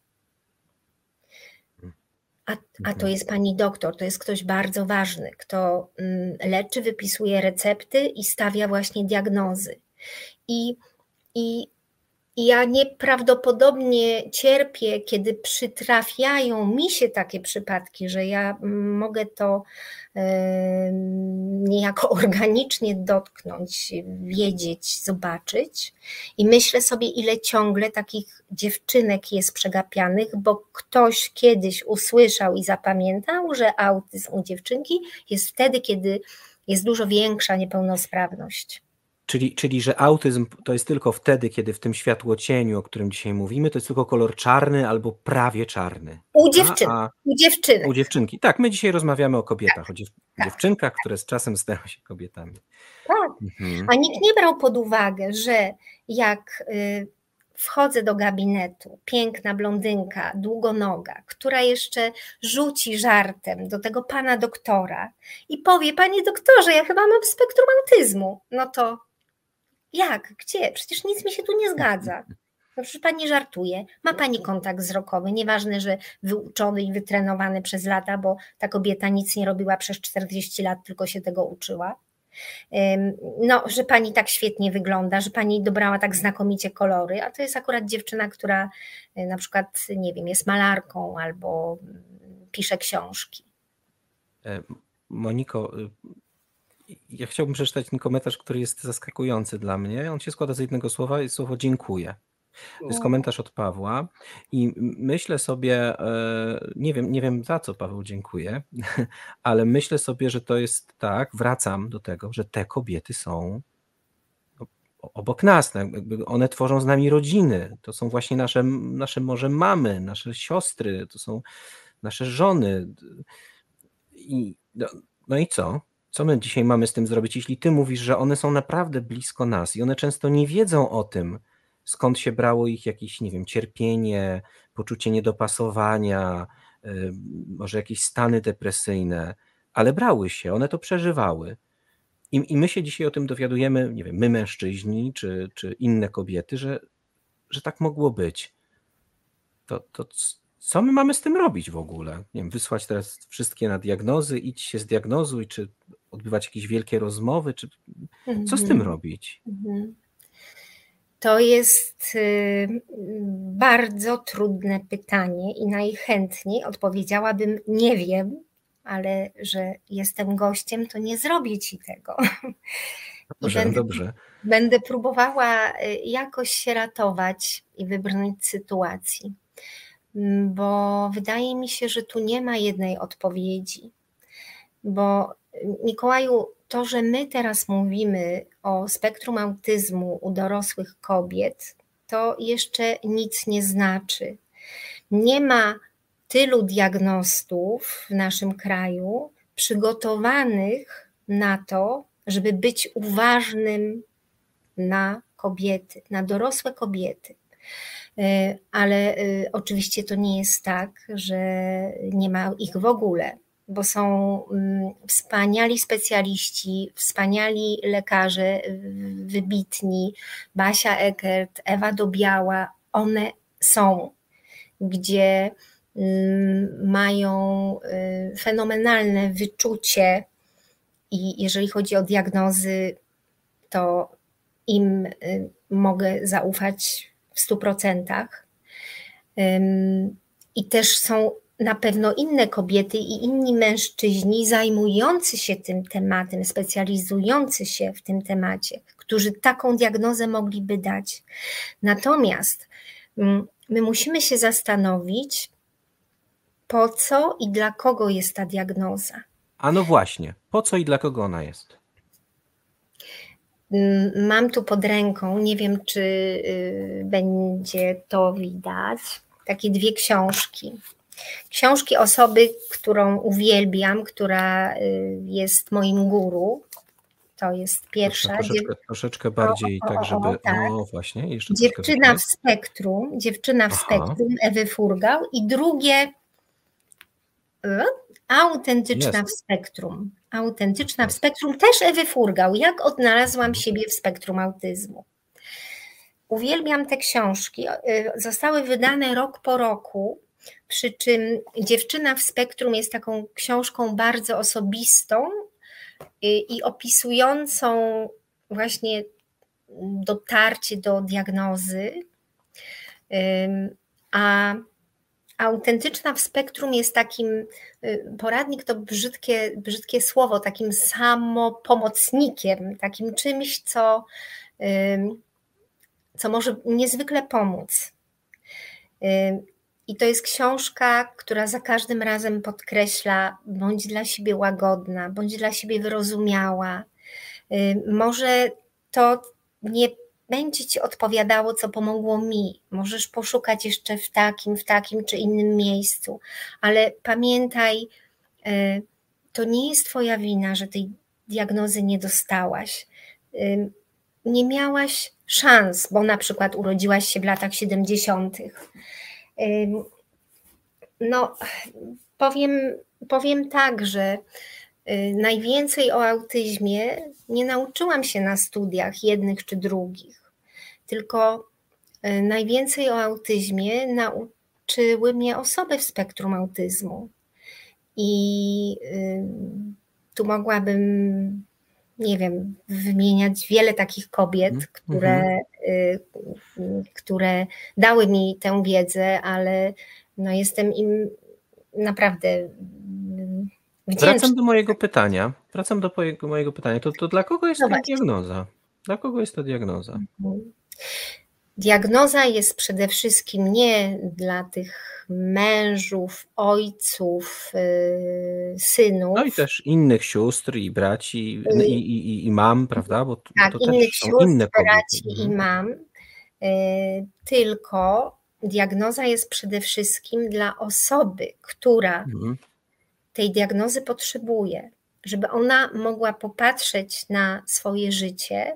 A, a to jest pani doktor, to jest ktoś bardzo ważny, kto leczy, wypisuje recepty i stawia właśnie diagnozy. I, i, i ja nieprawdopodobnie cierpię, kiedy przytrafiają mi się takie przypadki, że ja mogę to yy, niejako organicznie dotknąć, wiedzieć, zobaczyć. I myślę sobie, ile ciągle takich dziewczynek jest przegapianych, bo ktoś kiedyś usłyszał i zapamiętał, że autyzm u dziewczynki jest wtedy, kiedy jest dużo większa niepełnosprawność. Czyli, czyli, że autyzm to jest tylko wtedy, kiedy w tym światłocieniu, o którym dzisiaj mówimy, to jest tylko kolor czarny albo prawie czarny. U dziewczyn, a, a u dziewczynek. U dziewczynki. Tak, my dzisiaj rozmawiamy o kobietach, tak, o dziew tak. dziewczynkach, które z czasem stają się kobietami. Tak, mhm. A nikt nie brał pod uwagę, że jak y, wchodzę do gabinetu, piękna blondynka, długonoga, która jeszcze rzuci żartem do tego pana doktora i powie, panie doktorze, ja chyba mam spektrum autyzmu, no to jak, gdzie? Przecież nic mi się tu nie zgadza. No przecież pani żartuje, ma pani kontakt wzrokowy, nieważne, że wyuczony i wytrenowany przez lata, bo ta kobieta nic nie robiła przez czterdzieści lat, tylko się tego uczyła. No, że pani tak świetnie wygląda, że pani dobrała tak znakomicie kolory, a to jest akurat dziewczyna, która na przykład, nie wiem, jest malarką albo pisze książki. Moniko, ja chciałbym przeczytać ten komentarz, który jest zaskakujący dla mnie. On się składa z jednego słowa, jest słowo dziękuję. To jest komentarz od Pawła i myślę sobie, nie wiem, nie wiem za co Paweł dziękuję, ale myślę sobie, że to jest tak, wracam do tego, że te kobiety są obok nas, jakby one tworzą z nami rodziny, to są właśnie nasze, nasze może mamy, nasze siostry, to są nasze żony. I, no, no i co? Co my dzisiaj mamy z tym zrobić, jeśli ty mówisz, że one są naprawdę blisko nas i one często nie wiedzą o tym, skąd się brało ich jakieś, nie wiem, cierpienie, poczucie niedopasowania, yy, może jakieś stany depresyjne, ale brały się, one to przeżywały. I, i my się dzisiaj o tym dowiadujemy, nie wiem, my mężczyźni, czy, czy inne kobiety, że, że tak mogło być. To, to co my mamy z tym robić w ogóle? Nie wiem, wysłać teraz wszystkie na diagnozy, idź się zdiagnozuj, czy odbywać jakieś wielkie rozmowy, czy co z tym robić? Mm-hmm. To jest bardzo trudne pytanie i najchętniej odpowiedziałabym nie wiem, ale że jestem gościem, to nie zrobię ci tego. I Dobrze, będę, dobrze. będę próbowała jakoś się ratować i wybrnąć z sytuacji, bo wydaje mi się, że tu nie ma jednej odpowiedzi, bo Mikołaju, to, że my teraz mówimy o spektrum autyzmu u dorosłych kobiet, to jeszcze nic nie znaczy. Nie ma tylu diagnostów w naszym kraju przygotowanych na to, żeby być uważnym na kobiety, na dorosłe kobiety. Ale oczywiście to nie jest tak, że nie ma ich w ogóle, bo są wspaniali specjaliści, wspaniali lekarze, wybitni, Basia Eckert, Ewa Dobiała, one są, gdzie mają fenomenalne wyczucie i jeżeli chodzi o diagnozy, to im mogę zaufać w stu procentach. I też są na pewno inne kobiety i inni mężczyźni zajmujący się tym tematem, specjalizujący się w tym temacie, którzy taką diagnozę mogliby dać. Natomiast my musimy się zastanowić, po co i dla kogo jest ta diagnoza. A no właśnie, po co i dla kogo ona jest? Mam tu pod ręką, nie wiem, czy będzie to widać, takie dwie książki. Książki osoby, którą uwielbiam, która jest moim guru. To jest pierwsza. Troszeczkę, troszeczkę bardziej, o, o, tak żeby... O, tak. o właśnie, jeszcze Dziewczyna w spektrum, Dziewczyna w Aha. spektrum, Ewy Furgał i drugie Autentyczna jest. w spektrum. Autentyczna w spektrum, też Ewy Furgał. Jak odnalazłam siebie w spektrum autyzmu. Uwielbiam te książki. Zostały wydane rok po roku, przy czym Dziewczyna w spektrum jest taką książką bardzo osobistą i, i opisującą właśnie dotarcie do diagnozy, a Autentyczna w spektrum jest takim, poradnik to brzydkie, brzydkie słowo, takim samopomocnikiem, takim czymś, co, co może niezwykle pomóc. I to jest książka, która za każdym razem podkreśla, bądź dla siebie łagodna, bądź dla siebie wyrozumiała. Może to nie będzie ci odpowiadało, co pomogło mi. Możesz poszukać jeszcze w takim, w takim czy innym miejscu, ale pamiętaj, to nie jest twoja wina, że tej diagnozy nie dostałaś. Nie miałaś szans, bo na przykład urodziłaś się w latach siedemdziesiątych. No, powiem, powiem tak, że najwięcej o autyzmie nie nauczyłam się na studiach jednych czy drugich, tylko najwięcej o autyzmie nauczyły mnie osoby w spektrum autyzmu. I tu mogłabym, nie wiem, wymieniać wiele takich kobiet, mm-hmm. które, które dały mi tę wiedzę, ale no jestem im naprawdę wdzięczna. Wracam do mojego pytania. Wracam do mojego pytania. To, to dla kogo jest Zobacz. ta diagnoza? Dla kogo jest ta diagnoza? Diagnoza jest przede wszystkim nie dla tych mężów, ojców, synów. No i też innych sióstr i braci i, i, i, i mam, prawda? Bo to, tak, to innych też są sióstr, inne kobiety. braci i mam. Tylko diagnoza jest przede wszystkim dla osoby, która mhm. tej diagnozy potrzebuje, żeby ona mogła popatrzeć na swoje życie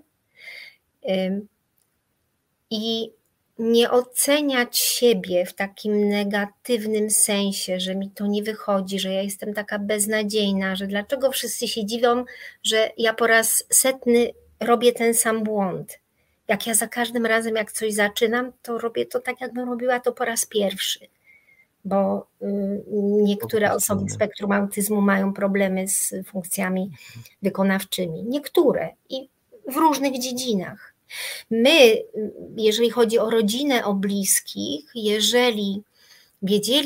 i nie oceniać siebie w takim negatywnym sensie, że mi to nie wychodzi, że ja jestem taka beznadziejna, że dlaczego wszyscy się dziwią, że ja po raz setny robię ten sam błąd. Jak ja za każdym razem, jak coś zaczynam, to robię to tak, jakbym robiła to po raz pierwszy. Bo niektóre osoby w spektrum autyzmu mają problemy z funkcjami wykonawczymi. Niektóre i w różnych dziedzinach. My, jeżeli chodzi o rodzinę, o bliskich, jeżeli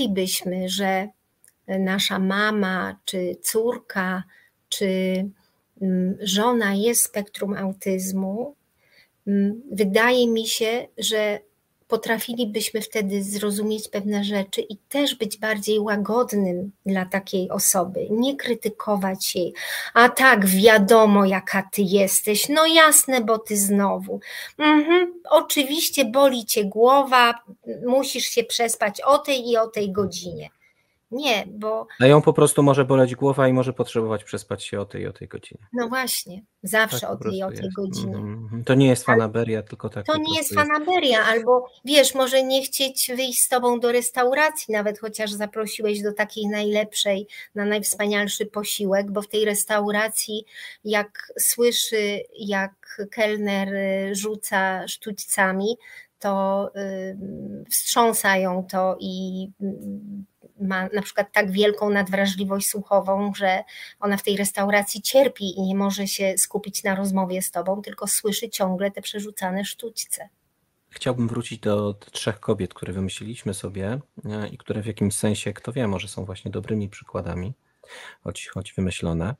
wiedzielibyśmy, że nasza mama, czy córka, czy żona jest spektrum autyzmu, wydaje mi się, że potrafilibyśmy wtedy zrozumieć pewne rzeczy i też być bardziej łagodnym dla takiej osoby, nie krytykować jej. A tak, wiadomo jaka ty jesteś, no jasne, bo ty znowu. Mhm, oczywiście boli cię głowa, musisz się przespać o tej i o tej godzinie. Nie, bo... A ją po prostu może boleć głowa i może potrzebować przespać się o tej i o tej godzinie. No właśnie, zawsze Tak o tej i o tej jest. godzinie. Mm-hmm. To nie jest fanaberia, tylko tak To po nie prostu jest fanaberia, jest. Albo wiesz, może nie chcieć wyjść z tobą do restauracji, nawet chociaż zaprosiłeś do takiej najlepszej, na najwspanialszy posiłek, bo w tej restauracji jak słyszy, jak kelner rzuca sztućcami, to wstrząsa ją to i ma na przykład tak wielką nadwrażliwość słuchową, że ona w tej restauracji cierpi i nie może się skupić na rozmowie z tobą, tylko słyszy ciągle te przerzucane sztućce. Chciałbym wrócić do trzech kobiet, które wymyśliliśmy sobie i które w jakimś sensie, kto wie, może są właśnie dobrymi przykładami, choć, choć wymyślone.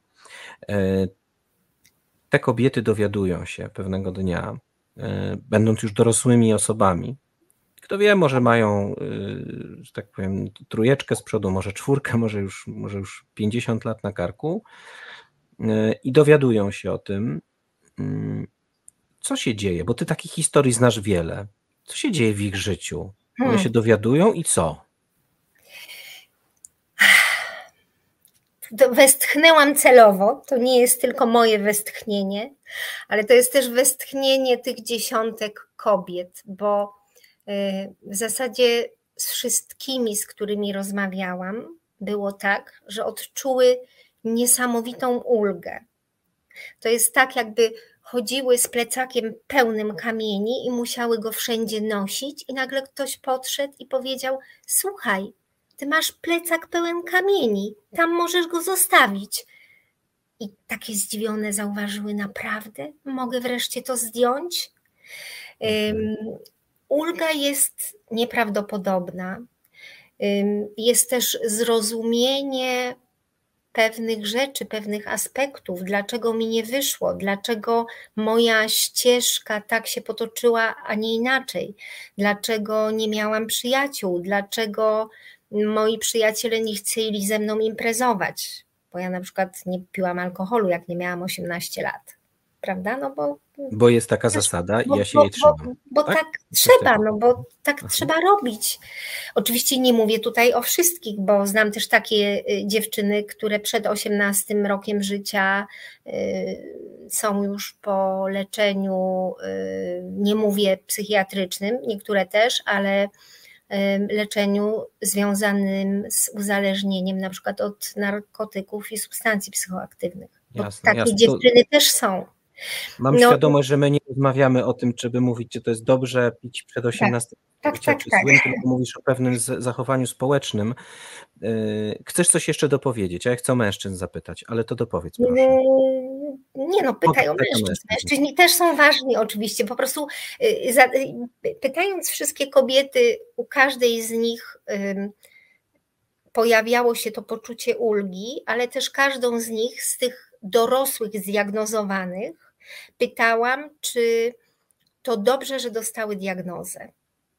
Te kobiety dowiadują się pewnego dnia, będąc już dorosłymi osobami, kto wie, może mają, że tak powiem, trójeczkę z przodu, może czwórkę, może już, może już pięćdziesiąt lat na karku i dowiadują się o tym, co się dzieje, bo ty takich historii znasz wiele. Co się dzieje w ich życiu? One hmm. się dowiadują i co? Westchnęłam celowo, to nie jest tylko moje westchnienie, ale to jest też westchnienie tych dziesiątek kobiet, bo w zasadzie z wszystkimi, z którymi rozmawiałam, było tak, że odczuły niesamowitą ulgę. To jest tak, jakby chodziły z plecakiem pełnym kamieni i musiały go wszędzie nosić i nagle ktoś podszedł i powiedział: słuchaj, ty masz plecak pełen kamieni, tam możesz go zostawić. I takie zdziwione zauważyły: naprawdę? Mogę wreszcie to zdjąć? Um, Ulga jest nieprawdopodobna. Jest też zrozumienie pewnych rzeczy, pewnych aspektów, dlaczego mi nie wyszło, dlaczego moja ścieżka tak się potoczyła, a nie inaczej, dlaczego nie miałam przyjaciół, dlaczego moi przyjaciele nie chcieli ze mną imprezować, bo ja na przykład nie piłam alkoholu, jak nie miałam osiemnaście lat, prawda? No bo Bo jest taka zasada i ja się bo, jej trzymam. Bo, bo tak, tak trzeba, no bo tak Aha. trzeba robić. Oczywiście nie mówię tutaj o wszystkich, bo znam też takie dziewczyny, które przed osiemnastym rokiem życia y, są już po leczeniu, y, nie mówię psychiatrycznym, niektóre też, ale y, leczeniu związanym z uzależnieniem, na przykład od narkotyków i substancji psychoaktywnych. Bo jasne, takie jasne. dziewczyny to... też są. Mam no, świadomość, że my nie rozmawiamy o tym, żeby mówić, czy to jest dobrze pić przed osiemnastym tak, życia, tak, czy tak, złym, tak. tylko mówisz o pewnym zachowaniu społecznym. Chcesz coś jeszcze dopowiedzieć? A ja chcę o mężczyzn zapytać, ale to dopowiedz proszę. Nie no, pytaj o mężczyzn. Mężczyźni też są ważni oczywiście, po prostu pytając wszystkie kobiety, u każdej z nich pojawiało się to poczucie ulgi, ale też każdą z nich, z tych dorosłych zdiagnozowanych, pytałam, czy to dobrze, że dostały diagnozę.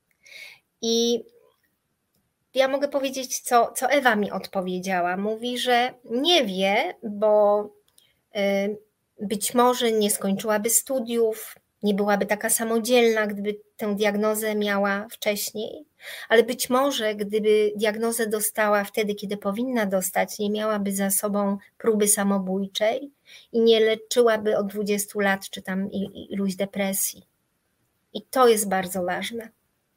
I ja mogę powiedzieć, co, co Ewa mi odpowiedziała. Mówi, że nie wie, bo y, być może nie skończyłaby studiów, nie byłaby taka samodzielna, gdyby tę diagnozę miała wcześniej, ale być może gdyby diagnozę dostała wtedy, kiedy powinna dostać, nie miałaby za sobą próby samobójczej i nie leczyłaby od dwudziestu lat czy tam iluś depresji. I to jest bardzo ważne.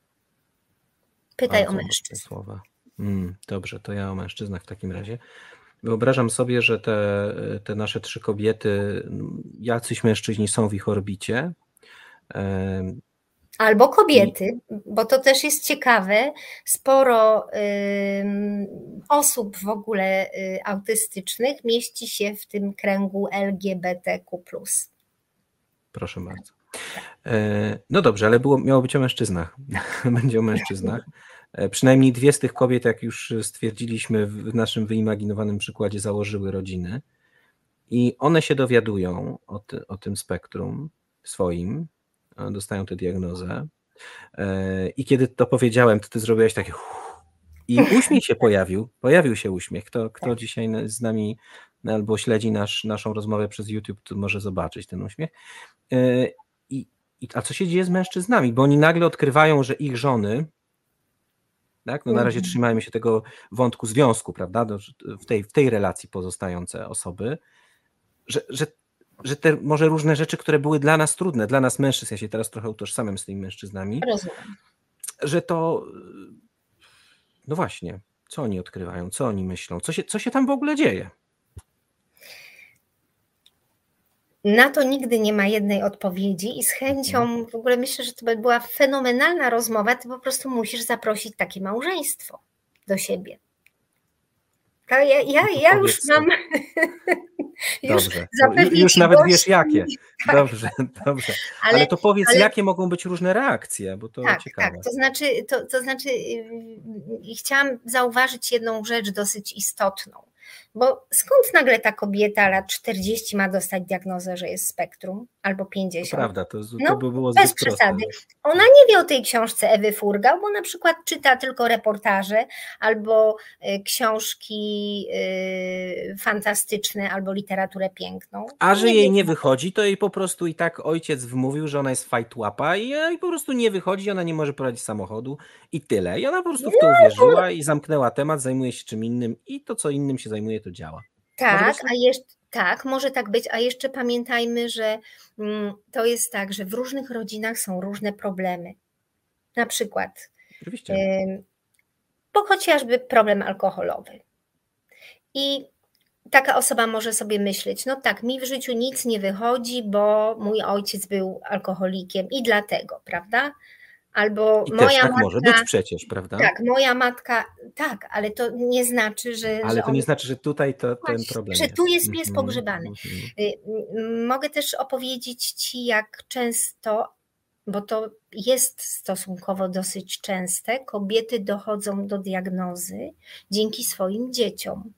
Pytaj bardzo o mężczyzn. Słowa. Mm, dobrze, to ja o mężczyznach w takim razie. Wyobrażam sobie, że te, te nasze trzy kobiety, jacyś mężczyźni są w ich orbicie. Albo kobiety, bo to też jest ciekawe. Sporo y, osób w ogóle y, autystycznych mieści się w tym kręgu L G B T Q plus. Proszę bardzo. No dobrze, ale było, miało być o mężczyznach. Będzie o mężczyznach. Przynajmniej dwie z tych kobiet, jak już stwierdziliśmy w naszym wyimaginowanym przykładzie, założyły rodziny. I one się dowiadują o, ty, o tym spektrum swoim, dostają tę diagnozę. I kiedy to powiedziałem, to ty zrobiłeś takie uff, i uśmiech się pojawił, pojawił się uśmiech. Kto, kto dzisiaj z nami albo śledzi nasz, naszą rozmowę przez YouTube, to może zobaczyć ten uśmiech. I, i, a co się dzieje z mężczyznami? Bo oni nagle odkrywają, że ich żony, tak? No na razie trzymajmy się tego wątku związku, prawda? W tej, w tej relacji pozostające osoby, że, że, że te może różne rzeczy, które były dla nas trudne, dla nas mężczyzn, ja się teraz trochę utożsamiam z tymi mężczyznami, Rozumiem. że to, no właśnie, co oni odkrywają, co oni myślą, co się, co się tam w ogóle dzieje? Na to nigdy nie ma jednej odpowiedzi i z chęcią w ogóle myślę, że to by była fenomenalna rozmowa, ty po prostu musisz zaprosić takie małżeństwo do siebie. To ja, ja, ja już mam... już dobrze, już nawet gości. Wiesz jakie. Tak. Dobrze, dobrze. Ale, ale to powiedz, ale... jakie mogą być różne reakcje, bo to tak, ciekawe. Tak, to znaczy, to, to znaczy yy, chciałam zauważyć jedną rzecz dosyć istotną. Bo skąd nagle ta kobieta lat czterdzieści ma dostać diagnozę, że jest spektrum, albo pięćdziesiąt? To prawda, to, to no, by było bez zbyt przesady. proste. Ona nie wie o tej książce Ewy Furgał, bo na przykład czyta tylko reportaże, albo y, książki y, fantastyczne, albo literaturę piękną. A że nie jej wie, nie wychodzi, to jej po prostu i tak ojciec wmówił, że ona jest fajtłapa i, i po prostu nie wychodzi, ona nie może prowadzić samochodu i tyle. I ona po prostu w to uwierzyła i zamknęła temat, zajmuje się czym innym i to, co innym się zajmuje, to działa. Tak, a jeszcze, tak, może tak być, a jeszcze pamiętajmy, że mm, to jest tak, że w różnych rodzinach są różne problemy. Na przykład, Oczywiście. Y, bo chociażby problem alkoholowy. I taka osoba może sobie myśleć, no tak, mi w życiu nic nie wychodzi, bo mój ojciec był alkoholikiem i dlatego, prawda? Albo I moja też tak matka, może być przecież, prawda? Tak, moja matka, tak, ale to nie znaczy, że... Ale że to on... nie znaczy, że tutaj to, ten problem że jest. tu jest pies mm-hmm. pogrzebany. Mm-hmm. Mogę też opowiedzieć ci, jak często, bo to jest stosunkowo dosyć częste, kobiety dochodzą do diagnozy dzięki swoim dzieciom.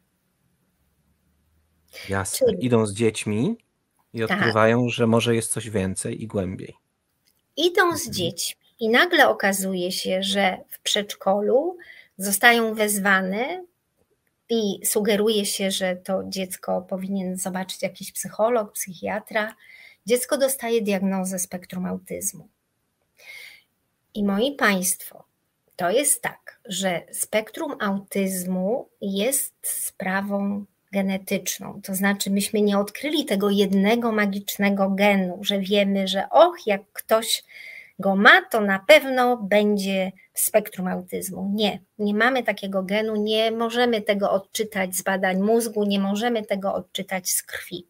Jasne, Czyli... idą z dziećmi i odkrywają, tak. że może jest coś więcej i głębiej. Idą z dziećmi i nagle okazuje się, że w przedszkolu zostają wezwane i sugeruje się, że to dziecko powinien zobaczyć jakiś psycholog, psychiatra. Dziecko dostaje diagnozę spektrum autyzmu. I moi państwo, to jest tak, że spektrum autyzmu jest sprawą genetyczną. To znaczy myśmy nie odkryli tego jednego magicznego genu, że wiemy, że och, jak ktoś go ma, to na pewno będzie w spektrum autyzmu. Nie, nie mamy takiego genu, nie możemy tego odczytać z badań mózgu, nie możemy tego odczytać z krwi.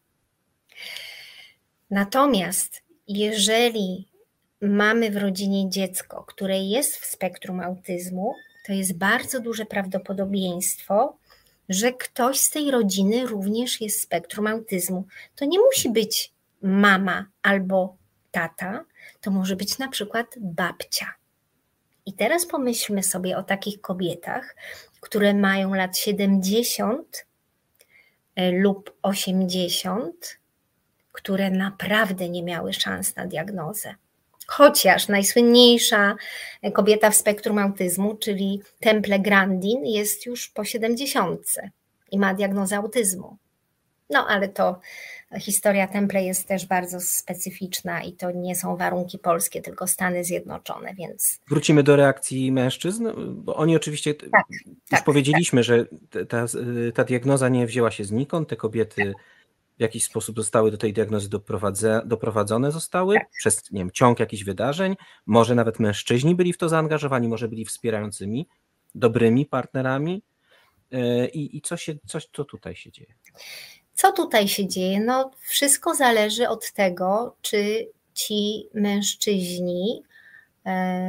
Natomiast jeżeli mamy w rodzinie dziecko, które jest w spektrum autyzmu, to jest bardzo duże prawdopodobieństwo, że ktoś z tej rodziny również jest w spektrum autyzmu. To nie musi być mama albo tata, to może być na przykład babcia. I teraz pomyślmy sobie o takich kobietach, które mają lat siedemdziesiąt lub osiemdziesiąt, które naprawdę nie miały szans na diagnozę. Chociaż najsłynniejsza kobieta w spektrum autyzmu, czyli Temple Grandin, jest już po siedemdziesiątce i ma diagnozę autyzmu. No ale to historia Temple jest też bardzo specyficzna i to nie są warunki polskie, tylko Stany Zjednoczone, więc... Wrócimy do reakcji mężczyzn, bo oni oczywiście, tak, już tak, powiedzieliśmy, tak. że ta, ta diagnoza nie wzięła się znikąd, te kobiety w jakiś sposób zostały do tej diagnozy doprowadzone zostały tak. przez, nie wiem, ciąg jakichś wydarzeń, może nawet mężczyźni byli w to zaangażowani, może byli wspierającymi, dobrymi partnerami i, i co się, coś, co tutaj się dzieje? Co tutaj się dzieje? No wszystko zależy od tego, czy ci mężczyźni y,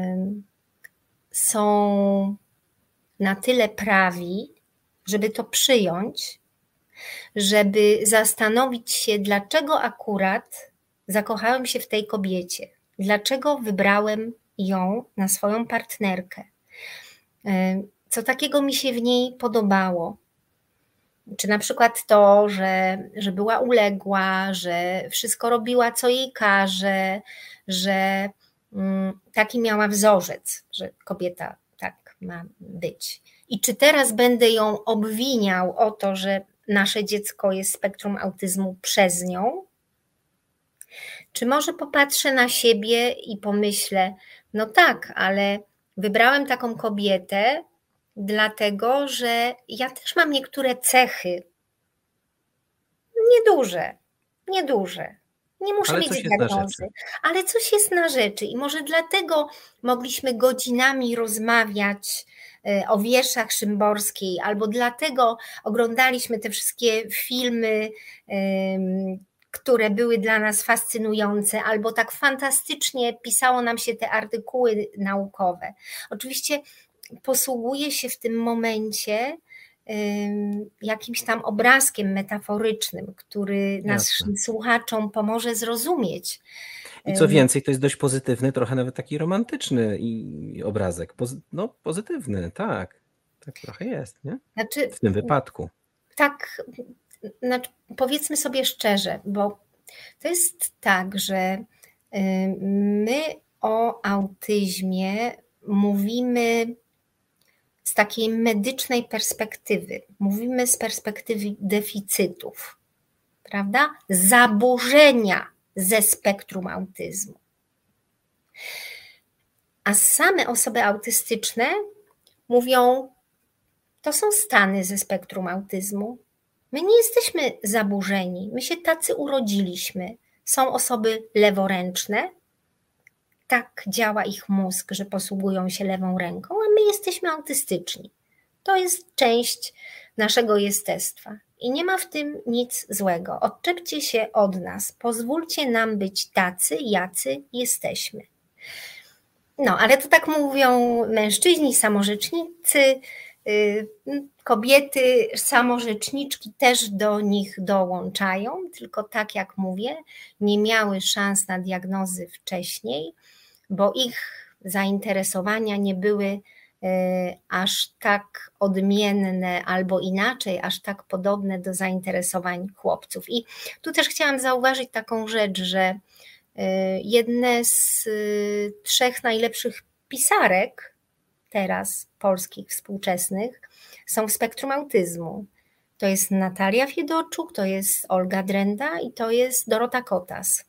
są na tyle prawi, żeby to przyjąć, żeby zastanowić się, dlaczego akurat zakochałem się w tej kobiecie, dlaczego wybrałem ją na swoją partnerkę, co takiego mi się w niej podobało. Czy na przykład to, że, że była uległa, że wszystko robiła, co jej każe, że mm, taki miała wzorzec, że kobieta tak ma być. I czy teraz będę ją obwiniał o to, że nasze dziecko jest spektrum autyzmu przez nią? Czy może popatrzę na siebie i pomyślę, no tak, ale wybrałem taką kobietę, dlatego że ja też mam niektóre cechy, nieduże, nieduże. Nie muszę Ale mieć coś jest na diagnozy, rzeczy. ale coś jest na rzeczy i może dlatego mogliśmy godzinami rozmawiać o wierszach Szymborskiej, albo dlatego oglądaliśmy te wszystkie filmy, które były dla nas fascynujące, albo tak fantastycznie pisało nam się te artykuły naukowe. Oczywiście posługuje się w tym momencie jakimś tam obrazkiem metaforycznym, który naszym Jasne. słuchaczom pomoże zrozumieć. I co więcej, to jest dość pozytywny, trochę nawet taki romantyczny i obrazek. Pozy- no pozytywny, tak. Tak trochę jest, nie? Znaczy, W tym wypadku. tak, znaczy, powiedzmy sobie szczerze, bo to jest tak, że my o autyzmie mówimy z takiej medycznej perspektywy, mówimy z perspektywy deficytów, prawda? Zaburzenia ze spektrum autyzmu. A same osoby autystyczne mówią, to są stany ze spektrum autyzmu. My nie jesteśmy zaburzeni, my się tacy urodziliśmy. Są osoby leworęczne, tak działa ich mózg, że posługują się lewą ręką, a my jesteśmy autystyczni. To jest część naszego jestestwa i nie ma w tym nic złego. Odczepcie się od nas, pozwólcie nam być tacy, jacy jesteśmy. No, ale to tak mówią mężczyźni, samorzecznicy, kobiety, samorzeczniczki też do nich dołączają, tylko tak jak mówię, nie miały szans na diagnozy wcześniej, bo ich zainteresowania nie były aż tak odmienne albo inaczej, aż tak podobne do zainteresowań chłopców. I tu też chciałam zauważyć taką rzecz, że jedne z trzech najlepszych pisarek teraz polskich, współczesnych, są w spektrum autyzmu. To jest Natalia Fiedoczuk, to jest Olga Drenda i to jest Dorota Kotas.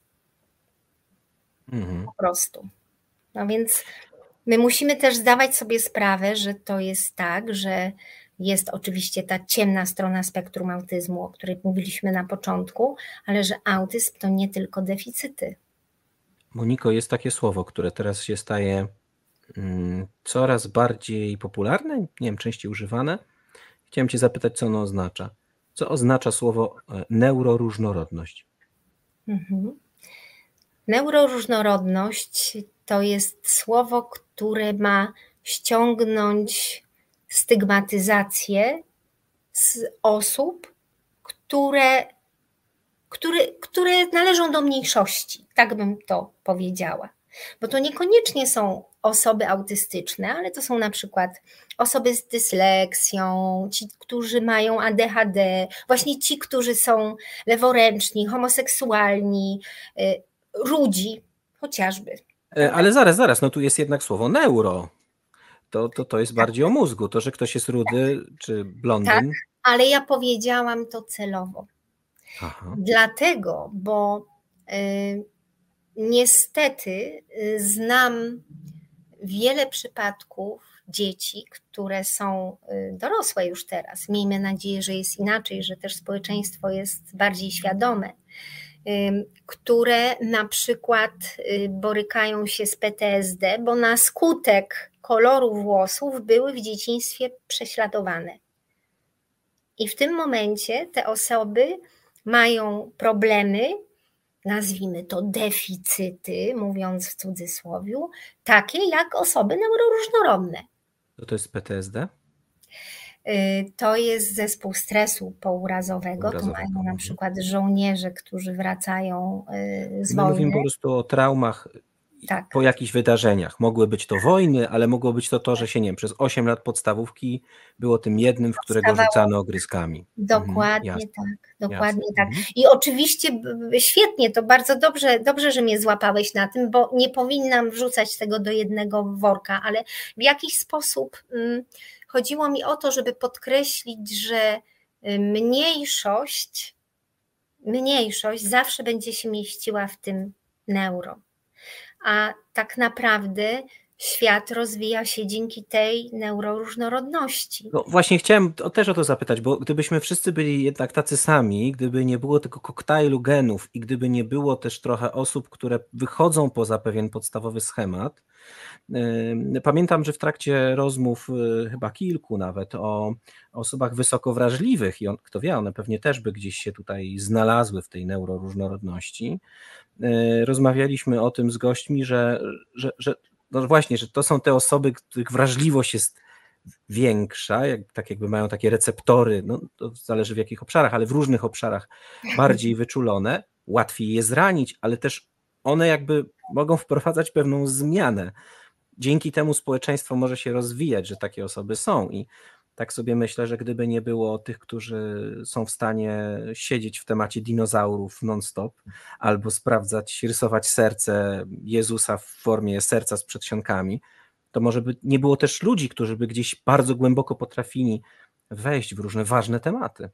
Mhm. Po prostu. No więc my musimy też zdawać sobie sprawę, że to jest tak, że jest oczywiście ta ciemna strona spektrum autyzmu, o której mówiliśmy na początku, ale że autyzm to nie tylko deficyty. Moniko, jest takie słowo, które teraz się staje mm, coraz bardziej popularne, nie wiem, częściej używane. Chciałem cię zapytać, co ono oznacza. Co oznacza słowo neuroróżnorodność? Mhm. Neuroróżnorodność to jest słowo, które ma ściągnąć stygmatyzację z osób, które, które, które należą do mniejszości, tak bym to powiedziała. Bo to niekoniecznie są osoby autystyczne, ale to są na przykład osoby z dysleksją, ci, którzy mają A D H D, właśnie ci, którzy są leworęczni, homoseksualni, rudzi chociażby. Ale zaraz, zaraz, no tu jest jednak słowo neuro. To, to, to jest bardziej o mózgu. To, że ktoś jest rudy czy blondyn. Tak, ale ja powiedziałam to celowo. Aha. Dlatego, bo y, niestety y, znam wiele przypadków dzieci, które są y, dorosłe już teraz. Miejmy nadzieję, że jest inaczej, że też społeczeństwo jest bardziej świadome, y, które na przykład y, borykają się z P T S D, bo na skutek koloru włosów były w dzieciństwie prześladowane. I w tym momencie te osoby mają problemy, nazwijmy to deficyty, mówiąc w cudzysłowiu, takie jak osoby neuroróżnorodne. To to jest P T S D? To jest zespół stresu pourazowego. To mają na przykład żołnierze, którzy wracają z My wojny. mówimy po prostu o traumach tak. Po jakichś wydarzeniach. Mogły być to wojny, ale mogło być to to, że się, nie wiem, przez osiem lat podstawówki było tym jednym, w którego Powstawało. rzucano ogryskami. Dokładnie Mhm, tak, jasne, dokładnie jasne. tak. Mhm. I oczywiście b- b- świetnie, to bardzo dobrze, dobrze, że mnie złapałeś na tym, bo nie powinnam wrzucać tego do jednego worka, ale w jakiś sposób mm, chodziło mi o to, żeby podkreślić, że y, mniejszość, mniejszość zawsze będzie się mieściła w tym neuro. A tak naprawdę świat rozwija się dzięki tej neuroróżnorodności. No właśnie chciałem o- też o to zapytać, bo gdybyśmy wszyscy byli jednak tacy sami, gdyby nie było tego koktajlu genów i gdyby nie było też trochę osób, które wychodzą poza pewien podstawowy schemat. Yy, Pamiętam, że w trakcie rozmów, yy, chyba kilku nawet, o osobach wysoko wrażliwych i on, kto wie, one pewnie też by gdzieś się tutaj znalazły w tej neuroróżnorodności. Yy, Rozmawialiśmy o tym z gośćmi, że, że, że no właśnie, że to są te osoby, których wrażliwość jest większa, jak, tak jakby mają takie receptory, no to zależy w jakich obszarach, ale w różnych obszarach bardziej wyczulone, łatwiej je zranić, ale też one jakby mogą wprowadzać pewną zmianę. Dzięki temu społeczeństwo może się rozwijać, że takie osoby są i tak sobie myślę, że gdyby nie było tych, którzy są w stanie siedzieć w temacie dinozaurów non-stop albo sprawdzać, rysować serce Jezusa w formie serca z przedsionkami, to może by nie było też ludzi, którzy by gdzieś bardzo głęboko potrafili wejść w różne ważne tematy.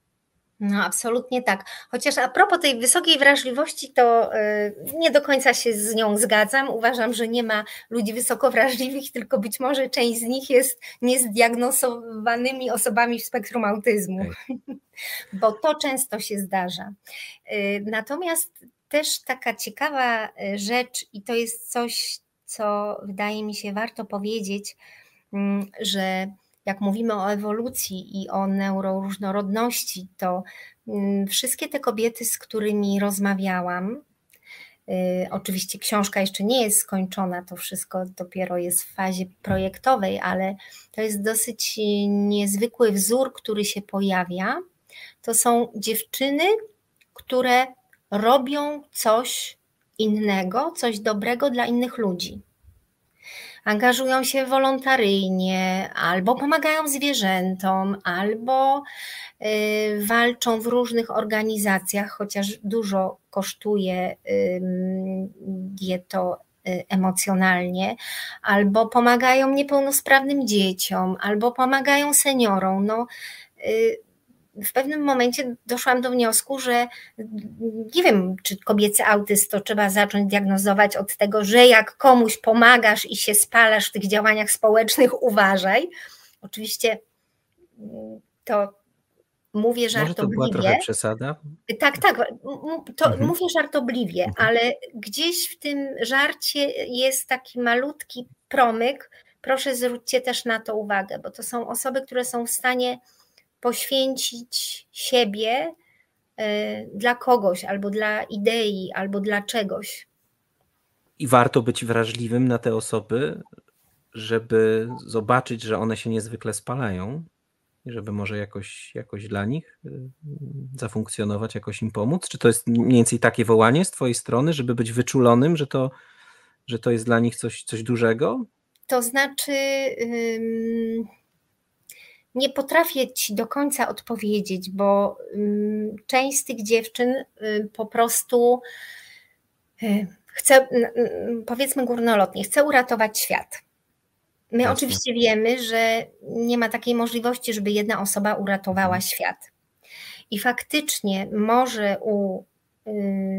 No, absolutnie tak. Chociaż a propos tej wysokiej wrażliwości, to y, nie do końca się z nią zgadzam. Uważam, że nie ma ludzi wysoko wrażliwych, tylko być może część z nich jest niezdiagnozowanymi osobami w spektrum autyzmu, Okay. bo to często się zdarza. Y, Natomiast też taka ciekawa y, rzecz, i to jest coś, co wydaje mi się warto powiedzieć, mm, że jak mówimy o ewolucji i o neuroróżnorodności, to mm, wszystkie te kobiety, z którymi rozmawiałam, y, oczywiście książka jeszcze nie jest skończona, to wszystko dopiero jest w fazie projektowej, ale to jest dosyć niezwykły wzór, który się pojawia. To są dziewczyny, które robią coś innego, coś dobrego dla innych ludzi. Angażują się wolontaryjnie, albo pomagają zwierzętom, albo y, walczą w różnych organizacjach, chociaż dużo kosztuje je to y, emocjonalnie, albo pomagają niepełnosprawnym dzieciom, albo pomagają seniorom. No, y, w pewnym momencie doszłam do wniosku, że nie wiem, czy kobiecy autyzm to trzeba zacząć diagnozować od tego, że jak komuś pomagasz i się spalasz w tych działaniach społecznych, uważaj. Oczywiście to mówię żartobliwie. Może to była trochę przesada? Tak, tak, to Mhm. mówię żartobliwie, Mhm. ale gdzieś w tym żarcie jest taki malutki promyk. Proszę zwróćcie też na to uwagę, bo to są osoby, które są w stanie poświęcić siebie dla kogoś, albo dla idei, albo dla czegoś. I warto być wrażliwym na te osoby, żeby zobaczyć, że one się niezwykle spalają i żeby może jakoś, jakoś dla nich zafunkcjonować, jakoś im pomóc? Czy to jest mniej więcej takie wołanie z twojej strony, żeby być wyczulonym, że to, że to jest dla nich coś, coś dużego? To znaczy... Ym... Nie potrafię ci do końca odpowiedzieć, bo część z tych dziewczyn po prostu chce, powiedzmy górnolotnie, chce uratować świat. My Jasne. Oczywiście wiemy, że nie ma takiej możliwości, żeby jedna osoba uratowała hmm. świat. I faktycznie może u y,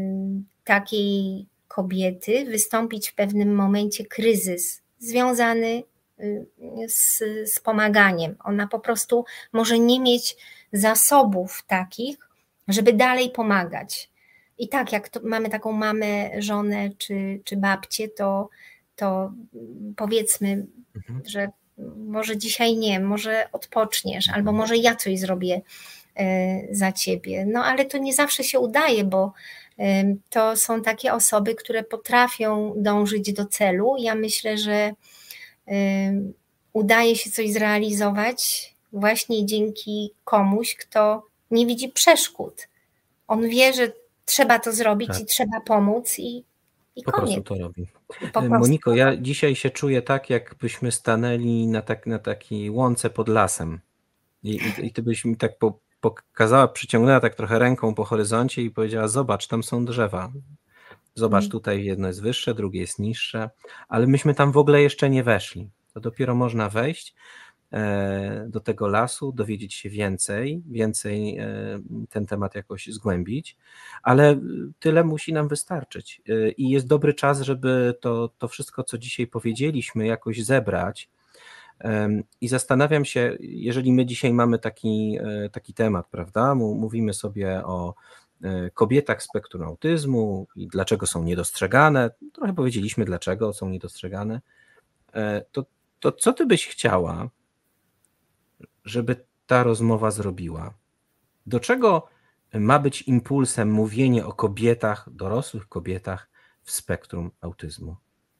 takiej kobiety wystąpić w pewnym momencie kryzys związany Z, z pomaganiem. Ona po prostu może nie mieć zasobów takich, żeby dalej pomagać. I tak, jak to, mamy taką mamę, żonę czy, czy babcię, to, to powiedzmy, mhm. że może dzisiaj nie, może odpoczniesz, mhm. albo może ja coś zrobię y, za ciebie. No ale to nie zawsze się udaje, bo y, to są takie osoby, które potrafią dążyć do celu. Ja myślę, że udaje się coś zrealizować właśnie dzięki komuś, kto nie widzi przeszkód. On wie, że trzeba to zrobić tak. i trzeba pomóc i I Po prostu koniec. to robi. I po prostu Moniko, ja dzisiaj się czuję tak, jakbyśmy stanęli na, tak, na takiej łące pod lasem. I, i, i ty byś mi tak po, pokazała, przyciągnęła tak trochę ręką po horyzoncie i powiedziała: zobacz, tam są drzewa. Zobacz, Mm. tutaj jedno jest wyższe, drugie jest niższe, ale myśmy tam w ogóle jeszcze nie weszli. To dopiero można wejść e, do tego lasu, dowiedzieć się więcej, więcej e, ten temat jakoś zgłębić, ale tyle musi nam wystarczyć. E, I jest dobry czas, żeby to, to wszystko, co dzisiaj powiedzieliśmy, jakoś zebrać. I zastanawiam się, jeżeli my dzisiaj mamy taki, taki temat, prawda? Mówimy sobie o kobietach spektrum autyzmu i dlaczego są niedostrzegane. Trochę powiedzieliśmy, dlaczego są niedostrzegane. To, to co ty byś chciała, żeby ta rozmowa zrobiła? Do czego ma być impulsem mówienie o kobietach, dorosłych kobietach w spektrum autyzmu?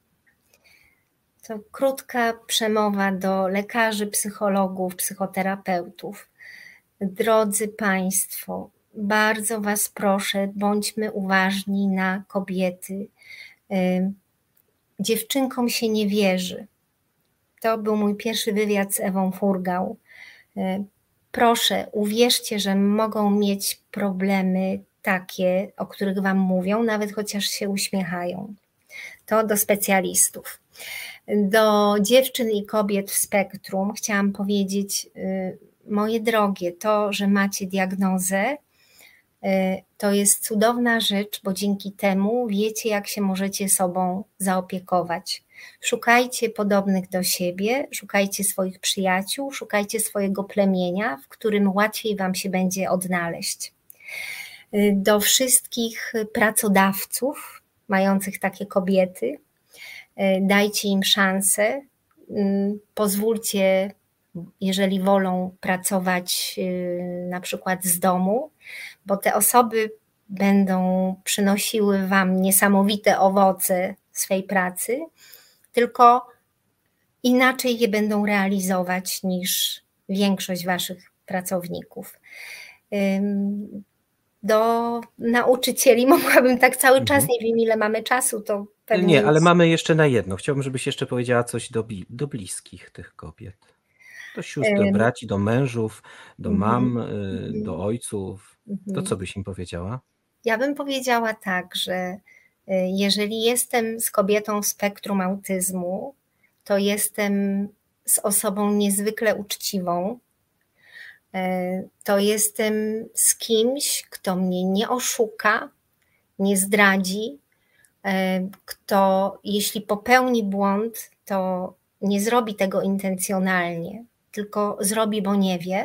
To krótka przemowa do lekarzy, psychologów, psychoterapeutów. Drodzy Państwo, bardzo Was proszę, bądźmy uważni na kobiety. Dziewczynkom się nie wierzy. To był mój pierwszy wywiad z Ewą Furgał. Proszę, uwierzcie, że mogą mieć problemy takie, o których Wam mówią, nawet chociaż się uśmiechają. To do specjalistów. Do dziewczyn i kobiet w spektrum chciałam powiedzieć: moje drogie, to, że macie diagnozę, to jest cudowna rzecz, bo dzięki temu wiecie, jak się możecie sobą zaopiekować. Szukajcie podobnych do siebie, szukajcie swoich przyjaciół, szukajcie swojego plemienia, w którym łatwiej Wam się będzie odnaleźć. Do wszystkich pracodawców mających takie kobiety, dajcie im szansę, pozwólcie, jeżeli wolą, pracować na przykład z domu, bo te osoby będą przynosiły Wam niesamowite owoce swej pracy, tylko inaczej je będą realizować niż większość Waszych pracowników. Do nauczycieli mogłabym tak cały mhm. czas, nie wiem ile mamy czasu, to pewnie... Nie, ale mamy jeszcze na jedno. Chciałbym, żebyś jeszcze powiedziała coś do, do bliskich tych kobiet. Do sióstr, do braci, do mężów, do mam, mm-hmm. do ojców. Mm-hmm. To co byś im powiedziała? Ja bym powiedziała tak, że jeżeli jestem z kobietą w spektrum autyzmu, to jestem z osobą niezwykle uczciwą. To jestem z kimś, kto mnie nie oszuka, nie zdradzi, kto jeśli popełni błąd, to nie zrobi tego intencjonalnie, tylko zrobi, bo nie wie.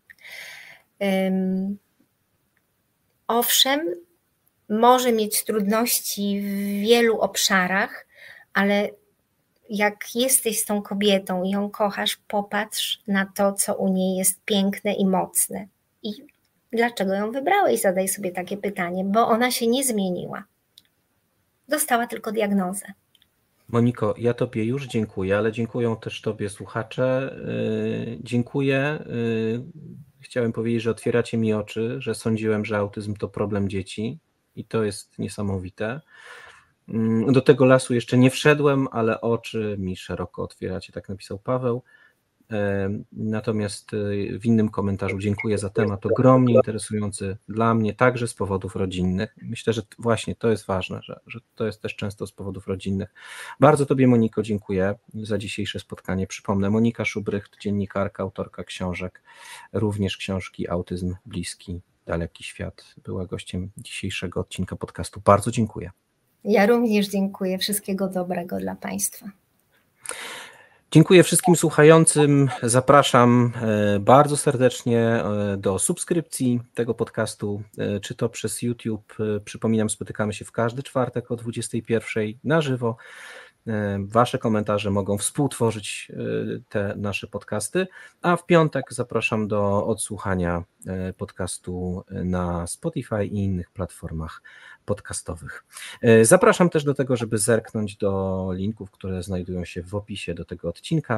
Owszem, może mieć trudności w wielu obszarach, ale jak jesteś z tą kobietą i ją kochasz, popatrz na to, co u niej jest piękne i mocne. I dlaczego ją wybrałeś? Zadaj sobie takie pytanie, bo ona się nie zmieniła. Dostała tylko diagnozę. Moniko, ja Tobie już dziękuję, ale dziękuję też Tobie słuchacze. Yy, dziękuję. Yy, chciałem powiedzieć, że otwieracie mi oczy, że sądziłem, że autyzm to problem dzieci i to jest niesamowite. Yy, do tego lasu jeszcze nie wszedłem, ale oczy mi szeroko otwieracie, tak napisał Paweł. Natomiast w innym komentarzu dziękuję za temat ogromnie interesujący dla mnie, także z powodów rodzinnych. Myślę, że właśnie to jest ważne, że, że to jest też często z powodów rodzinnych. Bardzo Tobie, Moniko, dziękuję za dzisiejsze spotkanie. Przypomnę, Monika Szubrycht, dziennikarka, autorka książek, również książki Autyzm bliski, daleki świat, była gościem dzisiejszego odcinka podcastu. Bardzo dziękuję. Ja również dziękuję. Wszystkiego dobrego dla Państwa. Dziękuję wszystkim słuchającym. Zapraszam bardzo serdecznie do subskrypcji tego podcastu, czy to przez YouTube. Przypominam, spotykamy się w każdy czwartek o dwudziestej pierwszej na żywo. Wasze komentarze mogą współtworzyć te nasze podcasty, a w piątek zapraszam do odsłuchania podcastu na Spotify i innych platformach podcastowych. Zapraszam też do tego, żeby zerknąć do linków, które znajdują się w opisie do tego odcinka.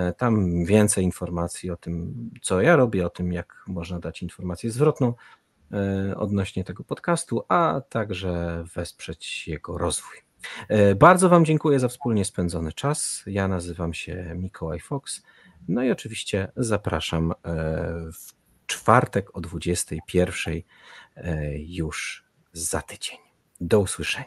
Tam więcej informacji o tym, co ja robię, o tym, jak można dać informację zwrotną. odnośnie tego podcastu, a także wesprzeć jego rozwój. Bardzo Wam dziękuję za wspólnie spędzony czas. Ja nazywam się Mikołaj Fox. No i oczywiście zapraszam w czwartek o dwudziestej pierwszej już za tydzień. Do usłyszenia.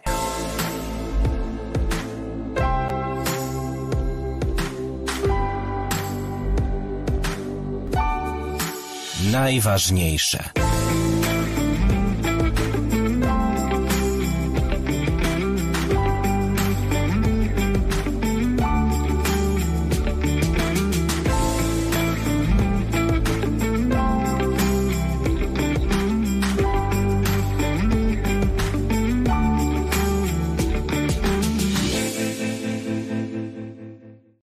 Najważniejsze.